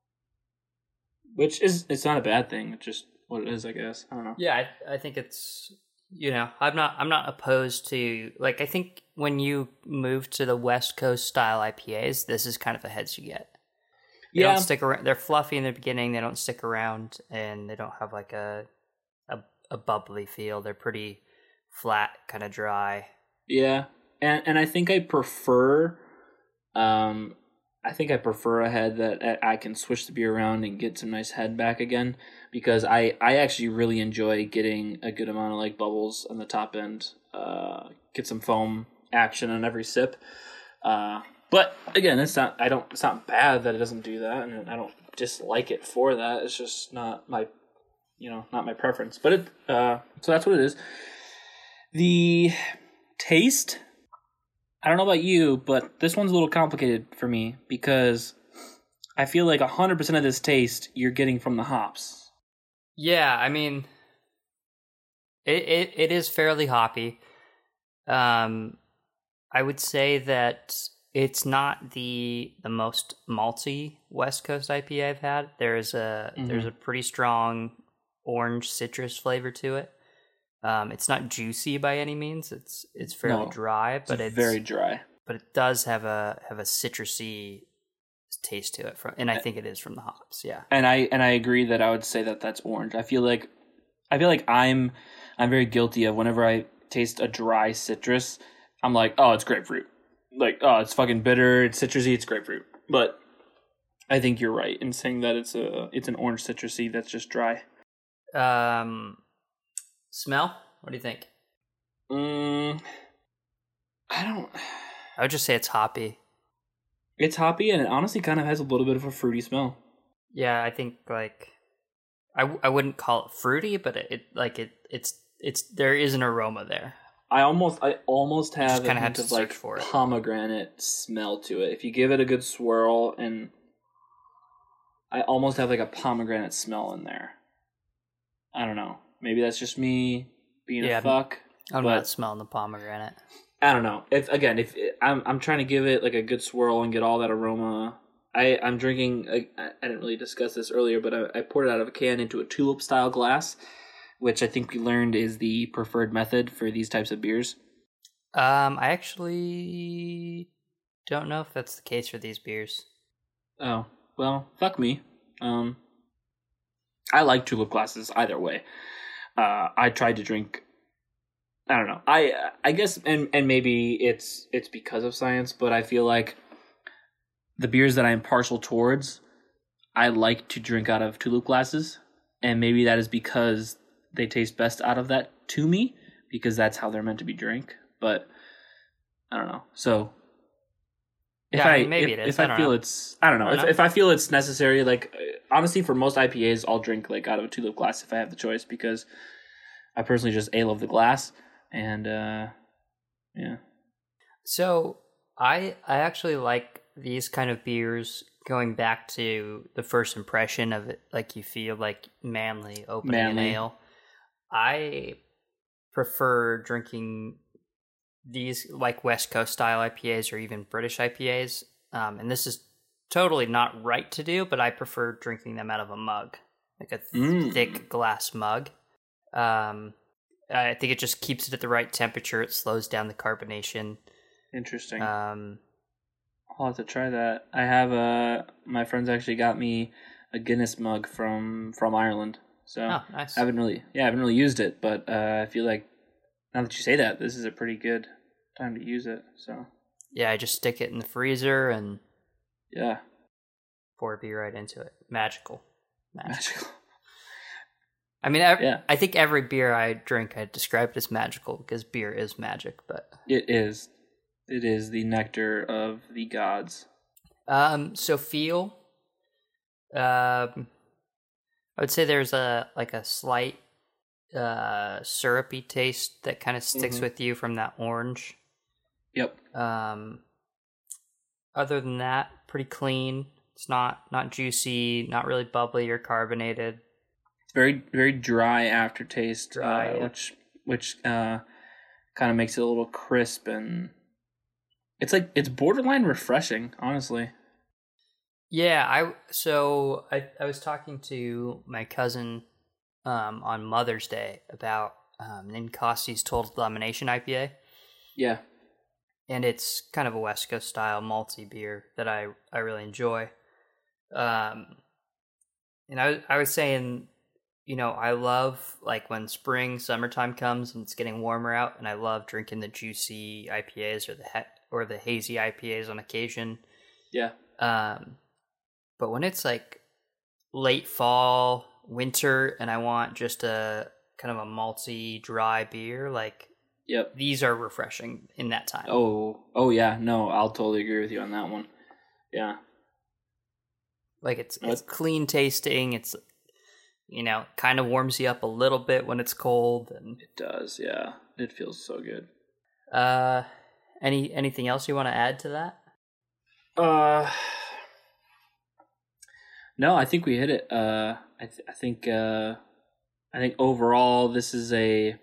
Which is, it's not a bad thing. It's just what it is, I guess. I don't know. Yeah, I, I think it's, you know, I'm not, I'm not opposed to, like, I think when you move to the West Coast style I P As, this is kind of the heads you get. They yeah. don't stick around. They're fluffy in the beginning. They don't stick around, and they don't have like a, a, a bubbly feel. They're pretty flat, kind of dry. Yeah. And, and I think I prefer, um, I think I prefer a head that I can switch the beer around and get some nice head back again, because I, I actually really enjoy getting a good amount of like bubbles on the top end, uh, get some foam action on every sip. Uh, but again, it's not, I don't, it's not bad that it doesn't do that, and I don't dislike it for that. It's just not my, you know, not my preference, but it, uh, so that's what it is. The taste, I don't know about you, but this one's a little complicated for me, because I feel like one hundred percent of this taste you're getting from the hops. Yeah, I mean, it it, it is fairly hoppy. Um, I would say that it's not the the most malty West Coast I P A I've had. There's a mm-hmm. there's a pretty strong orange citrus flavor to it. Um, it's not juicy by any means. It's it's fairly no, dry, but it's, it's very dry. But it does have a have a citrusy taste to it, from, and I think it is from the hops. Yeah, and I and I agree that I would say that that's orange. I feel like I feel like I'm I'm very guilty of whenever I taste a dry citrus, I'm like, oh, it's grapefruit. Like, oh, it's fucking bitter. It's citrusy. It's grapefruit. But I think you're right in saying that it's a it's an orange citrusy that's just dry. Um. Smell? What do you think? Mm, I don't... I would just say it's hoppy. It's hoppy, and it honestly kind of has a little bit of a fruity smell. Yeah, I think, like... I, I wouldn't call it fruity, but it, it like, it it's... it's there is an aroma there. I almost I almost have a hint of, like, for pomegranate smell to it. If you give it a good swirl, and... I almost have, like, a pomegranate smell in there. I don't know. Maybe that's just me being yeah, a fuck. I'm not smelling the pomegranate. I don't know. If again, if I'm I'm trying to give it like a good swirl and get all that aroma. I I'm drinking. I, I didn't really discuss this earlier, but I, I poured it out of a can into a tulip style glass, which I think we learned is the preferred method for these types of beers. Um, I actually don't know if that's the case for these beers. Oh well, fuck me. Um, I like tulip glasses either way. Uh, I tried to drink. I don't know. I I guess, and and maybe it's it's because of science, but I feel like the beers that I'm partial towards, I like to drink out of tulip glasses, and maybe that is because they taste best out of that to me, because that's how they're meant to be drank. But I don't know. So if Yeah, I I mean, maybe if, it is. if I, I don't feel know. it's I don't know I don't if know. if I feel it's necessary, like honestly, for most I P As, I'll drink like out of a tulip glass if I have the choice, because I personally just a love the glass, and uh, yeah. So I I actually like these kind of beers going back to the first impression of it, like you feel like manly opening an Manly. ale. I prefer drinking these like West Coast style I P As or even British I P As. Um, and this is totally not right to do, but I prefer drinking them out of a mug, like a th- Mm. thick glass mug. Um, I think it just keeps it at the right temperature. It slows down the carbonation. Interesting. Um, I'll have to try that. I have a my friends actually got me a Guinness mug from from Ireland, so oh, nice. I haven't really yeah I haven't really used it, but uh, I feel like now that you say that, this is a pretty good time to use it. So Yeah, I just stick it in the freezer and yeah, pour beer right into it. Magical. Magical. magical. I mean, ev- Yeah. I think every beer I drink, I describe it as magical because beer is magic. But It is, it is the nectar of the gods. um, so feel, um, I would say there's a like a slight uh syrupy taste that kind of sticks Mhm. with you from that orange. Yep. Um, other than that, pretty clean. It's not not juicy, not really bubbly or carbonated. Very very dry aftertaste, Dry, uh, yeah. which which uh, kind of makes it a little crisp, and it's like it's borderline refreshing, honestly. Yeah, I so I I was talking to my cousin um on Mother's Day about um Ninkasi's Total Domination I P A, Yeah. and it's kind of a West Coast style malty beer that I I really enjoy. Um, and I I was saying, you know, I love like when spring, summertime comes and it's getting warmer out, and I love drinking the juicy I P As or the he- or the hazy I P As on occasion. Yeah. Um, but when it's like late fall, winter, and I want just a kind of a malty, dry beer, like Yep. these are refreshing in that time. Oh, oh yeah. No, I'll totally agree with you on that one. Yeah. Like it's What? it's clean tasting. It's, you know, kind of warms you up a little bit when it's cold. And It does. Yeah. It feels so good. uh, any anything else you want to add to that? Uh, no, I think we hit it. Uh, I th- I think uh, I think overall this is a.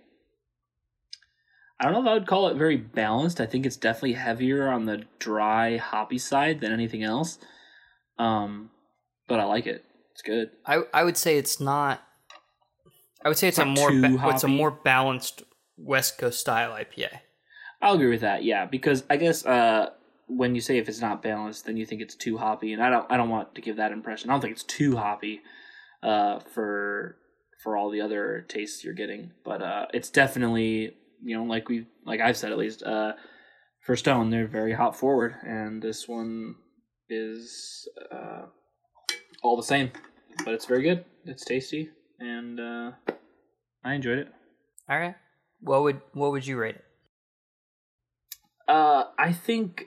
I don't know if I would call it very balanced. I think it's definitely heavier on the dry hoppy side than anything else. Um, but I like it. It's good. I I would say it's not. I would say it's, It's a not more too ba- it's a hoppy. more balanced West Coast style I P A. I'll agree with that. Yeah, because I guess uh, when you say if it's not balanced, then you think it's too hoppy, and I don't. I don't want to give that impression. I don't think it's too hoppy uh, for for all the other tastes you're getting, but uh, it's definitely, you know, like we like I've said at least uh, for Stone, they're very hop forward, and this one is uh, all the same, but it's very good. It's tasty, and uh, I enjoyed it. All right. What would what would you rate it? Uh, I think,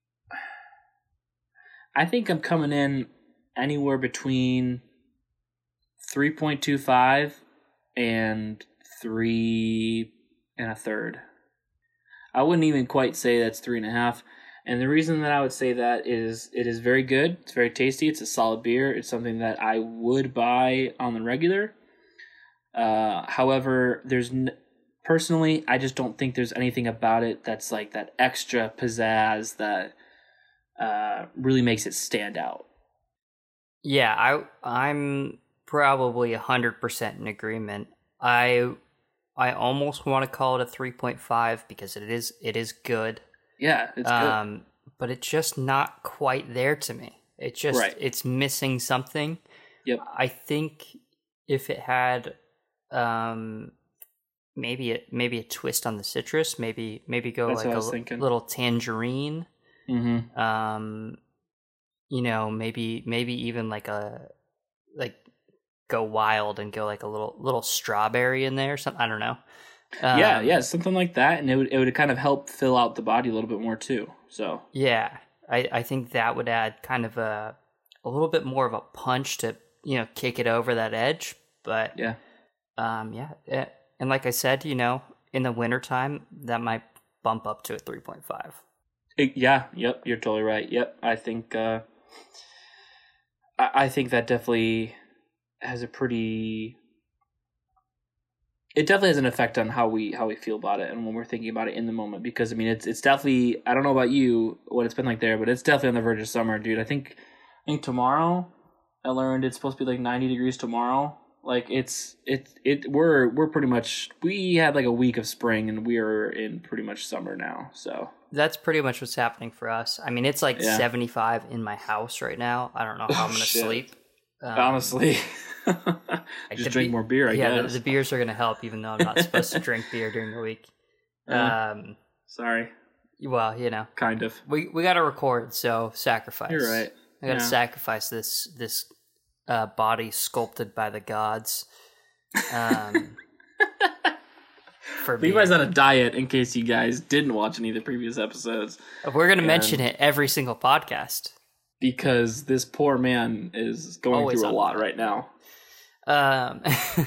I think I'm coming in anywhere between three point two five and three and a third. I wouldn't even quite say that's three and a half. And the reason that I would say that is it is very good. It's very tasty. It's a solid beer. It's something that I would buy on the regular. Uh, however, there's n- personally, I just don't think there's anything about it that's like that extra pizzazz that uh, really makes it stand out. Yeah, I I'm probably a hundred percent in agreement. I I almost want to call it a three point five because it is it is good. Yeah, it's good. Um, but it's just not quite there to me. It just Right. it's missing something. Yep. I think if it had um maybe a, maybe a twist on the citrus, maybe maybe go That's like what I a was l- thinking. little tangerine. Mm-hmm. Um, you know, maybe maybe even like a like go wild and go like a little little strawberry in there or something. I don't know. Um, yeah, yeah, something like that, and it would it would kind of help fill out the body a little bit more too. So yeah, I, I think that would add kind of a a little bit more of a punch to, you know, kick it over that edge. But yeah, um, yeah, eh, and like I said, you know, in the wintertime, that might bump up to a three point five. It- yeah, yep, you're totally right. Yep, I think uh, I, I think that definitely has a pretty. It definitely has an effect on how we how we feel about it and when we're thinking about it in the moment. Because I mean, it's it's definitely, I don't know about you what it's been like there, but it's definitely on the verge of summer, dude. I think I think tomorrow I learned it's supposed to be like ninety degrees tomorrow. Like it's it it we're we're pretty much, we had like a week of spring and we are in pretty much summer now. So That's pretty much what's happening for us. I mean, it's like Yeah. seventy-five in my house right now. I don't know how I'm going to Shit. sleep. Um, honestly, the just drink be- more beer. I yeah, the, guess. the beers are going to help, even though I'm not supposed to drink beer during the week. Yeah. Um, Sorry, well, you know, kind of. we we got to record, so sacrifice. You're right. I got to Yeah. sacrifice this this uh, body sculpted by the gods. Um, for Levi's beer. on a diet. In case you guys didn't watch any of the previous episodes, We're going to mention and- it every single podcast. because this poor man is going Always through a on lot fire. right now. Um,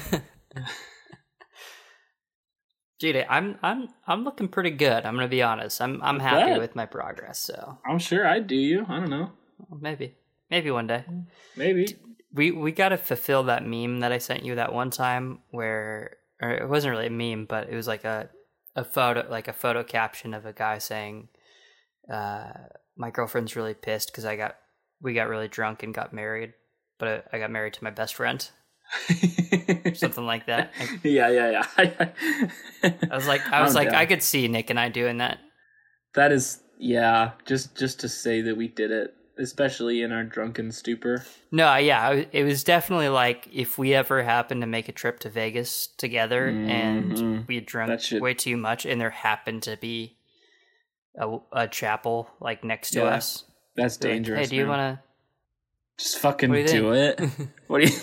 Dude, I'm I'm I'm looking pretty good. I'm gonna be honest. I'm I'm happy Bet. with my progress. So I'm sure I do you. I don't know. maybe maybe one day Maybe. we we got to fulfill that meme that I sent you that one time where, or it wasn't really a meme, but it was like a a photo, like a photo caption of a guy saying, uh, "My girlfriend's really pissed because I got we got really drunk and got married, but I, I got married to my best friend." Something like that. Like, yeah, yeah, yeah. I was like, I was I'm like, down. I could see Nick and I doing that. That is, yeah. Just, just to say that we did it, especially in our drunken stupor. No, yeah, I- it was definitely like if we ever happened to make a trip to Vegas together and Mhm. we had drunk That shit- way too much, and there happened to be a, a chapel like next to Yeah, us. That's Be like, dangerous. hey, do you man. want Just fucking What do you do it? What do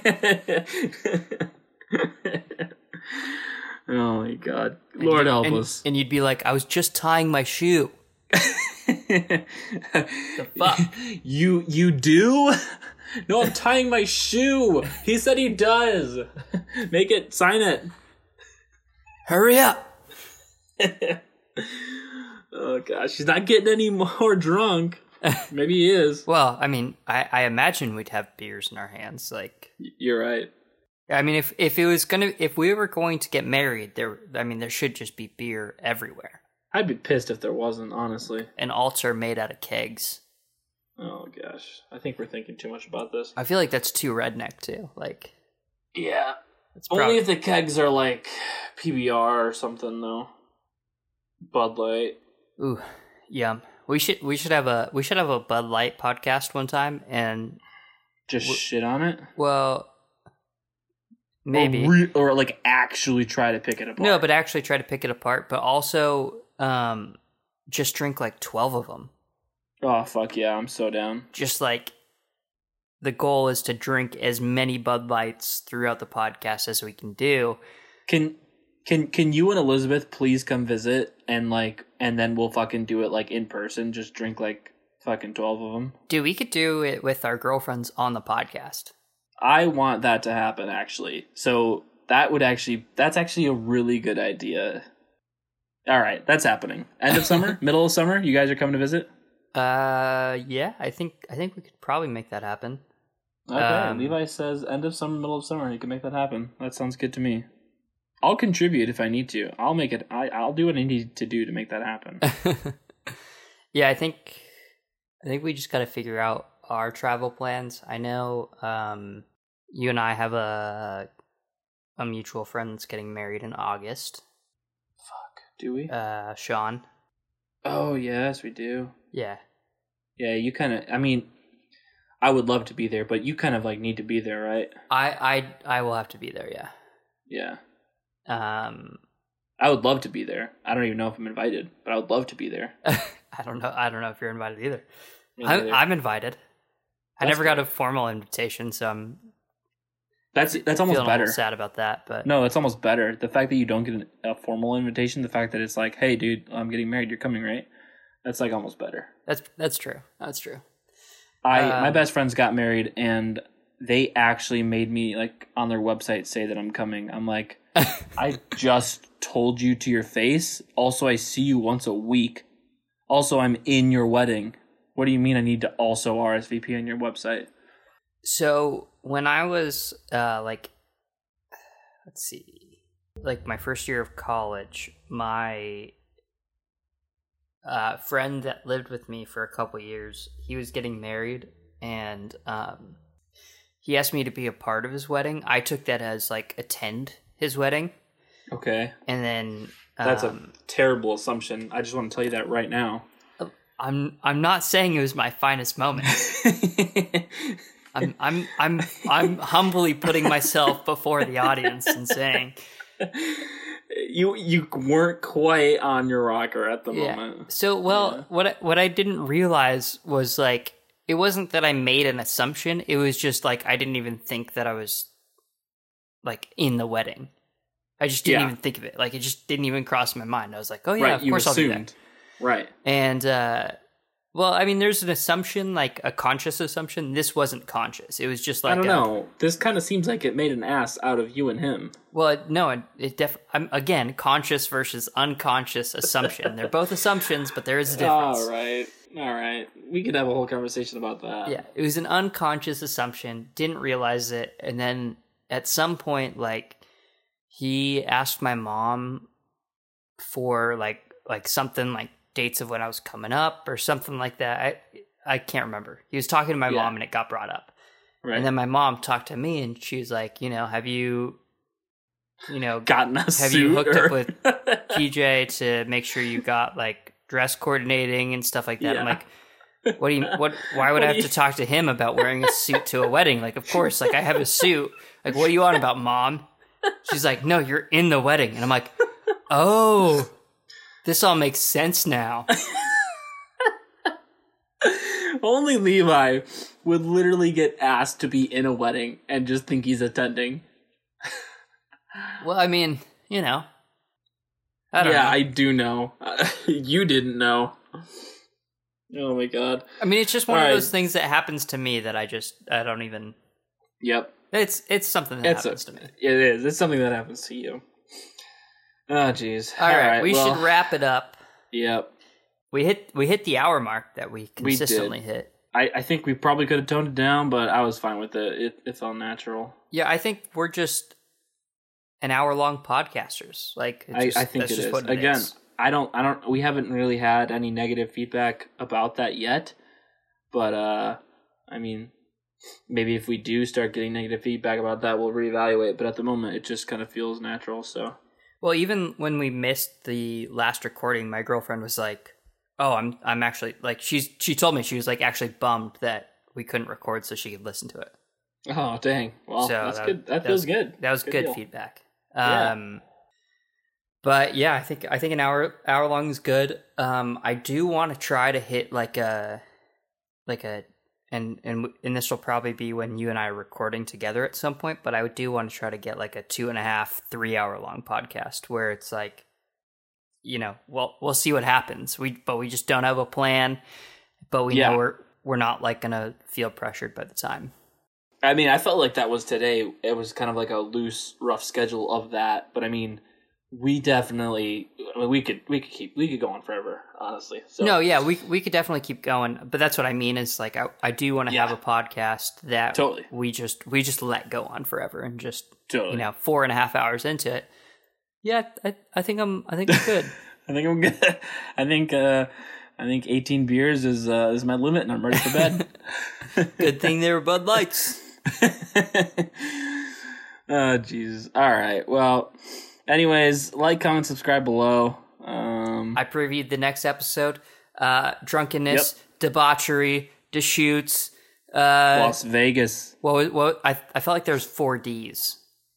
you? Oh my god, to? Lord help and, us! And you'd be like, I was just tying my shoe. the fuck? You you do? No, I'm tying my shoe. He said he does. Make it, sign it. Hurry up! Oh gosh, he's not getting any more drunk. Maybe he is. Well, I mean, I, I imagine we'd have beers in our hands. Like, You're right. I mean, if if it was gonna, if we were going to get married, there, I mean, there should just be beer everywhere. I'd be pissed if there wasn't, honestly. An altar made out of kegs. Oh gosh, I think we're thinking too much about this. I feel like that's too redneck too. Like, Yeah, it's only probably if the kegs are like P B R or something, though. Bud Light. ooh, yum. We should we should have a we should have a Bud Light podcast one time, and Just Wh- shit on it. well, maybe or, re- or like actually try to pick it apart. no, but actually try to pick it apart, but also um, just drink like twelve of them. Oh fuck yeah, I'm so down. Just like the goal is to drink as many Bud Lights throughout the podcast as we can do. Can can can you and Elizabeth please come visit and like and then we'll fucking do it like in person. Just drink like fucking twelve of them. Dude, we could do it with our girlfriends on the podcast. I want that to happen actually. So that would actually that's actually a really good idea. All right, that's happening. End of summer, middle of summer. You guys are coming to visit. Uh, yeah, I think I think we could probably make that happen. Okay, Um, Levi says end of summer, middle of summer. You can make that happen. That sounds good to me. I'll contribute if I need to. I'll make it. I, I'll do what I need to do to make that happen. Yeah, I think I think we just got to figure out our travel plans. I know um, you and I have a a mutual friend that's getting married in August. Fuck. Do we? Uh, Sean. Oh yes, we do. Yeah. Yeah, you kind of. I mean, I would love to be there, but you kind of like need to be there, right? I I I will have to be there. Yeah. Yeah. Um, I would love to be there. I don't even know if I'm invited, but I would love to be there. I don't know. I don't know if you're invited either. Me I'm, neither. I'm invited. I That's never got good. a formal invitation, so I'm That's that's almost feeling a better. little sad about that. But No, it's almost better. The fact that you don't get an, a formal invitation, the fact that it's like, hey, dude, I'm getting married. You're coming, right? That's like almost better. that's that's true. That's true. I my Um, best friends got married, and they actually made me like on their website say that I'm coming. I'm like, I just told you to your face. Also, I see you once a week. Also, I'm in your wedding. What do you mean I need to also R S V P on your website? So when I was uh, like, let's see, like my first year of college, my uh, friend that lived with me for a couple years, he was getting married, and um, he asked me to be a part of his wedding. I took that as like attend his wedding, Okay. and then um, That's a terrible assumption. I just want to tell you that right now. I'm I'm not saying it was my finest moment. I'm I'm I'm I'm humbly putting myself before the audience and saying, you you weren't quite on your rocker at the yeah. moment. So well, Yeah. what I, what I didn't realize was like it wasn't that I made an assumption. It was just like I didn't even think that I was like in the wedding. I just didn't Yeah. even think of it. Like it just didn't even cross my mind. I was like, oh yeah, Right, of you course I'll do that. assumed. Right. And uh, well, I mean, there's an assumption, like a conscious assumption. This wasn't conscious. It was just like I don't a, know. This kind of seems like it made an ass out of you and him. Well, it- no, it, it def. I'm again conscious versus unconscious assumption. They're both assumptions, but there is a difference. All right. All right. We could have a whole conversation about that. Yeah, it was an unconscious assumption. Didn't realize it, and then at some point, like he asked my mom for like like something like dates of when I was coming up or something like that. I I can't remember. He was talking to my Yeah. mom, and it got brought up. Right. And then my mom talked to me, and she was like, you know, have you, you know, Gotten a have suit you hooked or... up with P J to make sure you got like dress coordinating and stuff like that? I'm Yeah. like, what do you, what, why would What I do have you- to talk to him about wearing a suit to a wedding? Like, of course, like I have a suit. Like, what are you on about, mom? She's like, no, you're in the wedding. And I'm like, oh, this all makes sense now. Only Levi would literally get asked to be in a wedding and just think he's attending. Well, I mean, you know, I don't yeah, know. I do know. You didn't know. Oh my god. I mean, it's just one All of right. those things that happens to me that I just, I don't even, Yep. it's, it's something that It's happens a, to me. It is. It's something that happens to you. Oh, jeez. All right, we well, should wrap it up. Yep. We hit we hit the hour mark that we We did. consistently hit. I, I think we probably could have toned it down, but I was fine with it. It it felt natural. Yeah, I think we're just an hour long podcasters. Like it's I, just, I think that's it just is. what it Again, is. I don't I don't we haven't really had any negative feedback about that yet. But uh I mean maybe if we do start getting negative feedback about that we'll reevaluate. But at the moment it just kind of feels natural, so Well, even when we missed the last recording, my girlfriend was like, "Oh, I'm I'm actually like she's she told me she was like actually bummed that we couldn't record so she could listen to it." oh dang. Well So that's that- good. That, that feels was- good. That was Good good, deal. feedback. Yeah. Um, but yeah, I think I think an hour hour long is good. Um, I do want to try to hit like a like a and and and this will probably be when you and I are recording together at some point. But I do want to try to get like a two and a half, three hour long podcast where it's like, you know, well, we'll see what happens. We but we just don't have a plan, but we Yeah. know we're we're not like gonna feel pressured by the time. I mean, I felt like that was today. It was kind of like a loose, rough schedule of that. But I mean, we definitely I mean, we could we could keep we could go on forever, honestly. So No, yeah, we we could definitely keep going, but that's what I mean is like I I do want to Yeah. have a podcast that Totally. we just we just let go on forever and just Totally. you know four and a half hours into it. Yeah, I I think I'm I think I'm good. I think I'm good. I think uh, I think eighteen beers is uh, is my limit, and I'm ready for bed. Good thing they were Bud Lights. Oh Jesus! All right. Well, anyways, like, comment, subscribe below. Um, I previewed the next episode. Uh, drunkenness, debauchery, Deschutes. Uh, Las Vegas. what was- what I I felt like there's four D's.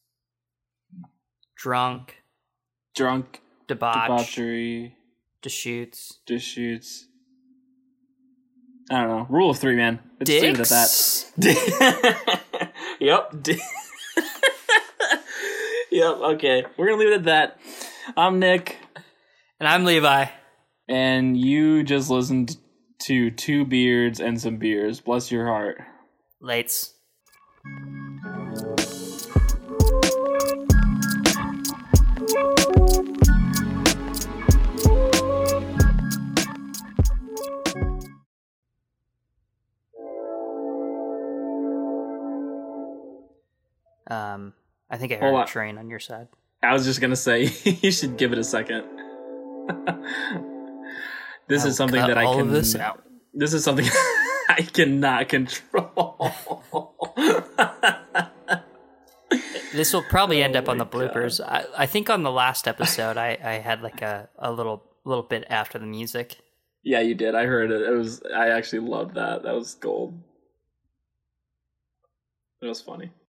Drunk, Drunk, debauch, debauchery, Deschutes. Deschutes. I don't know. Rule of three, man. Let's leave it at that. Yep. Yep. Okay. We're gonna leave it at that. I'm Nick, and I'm Levi, and you just listened to Two Beards and Some Beers. Bless your heart. Lates. Um, I think I heard a train on your side. I was just gonna say you should give it a second. This I'll is something cut that I all can. Of this out. This is something I cannot control. This will probably end Oh up on the my bloopers. I, I think on the last episode, I, I had like a, a little little bit after the music. Yeah, you did. I heard it. It was. I actually loved that. That was gold. It was funny.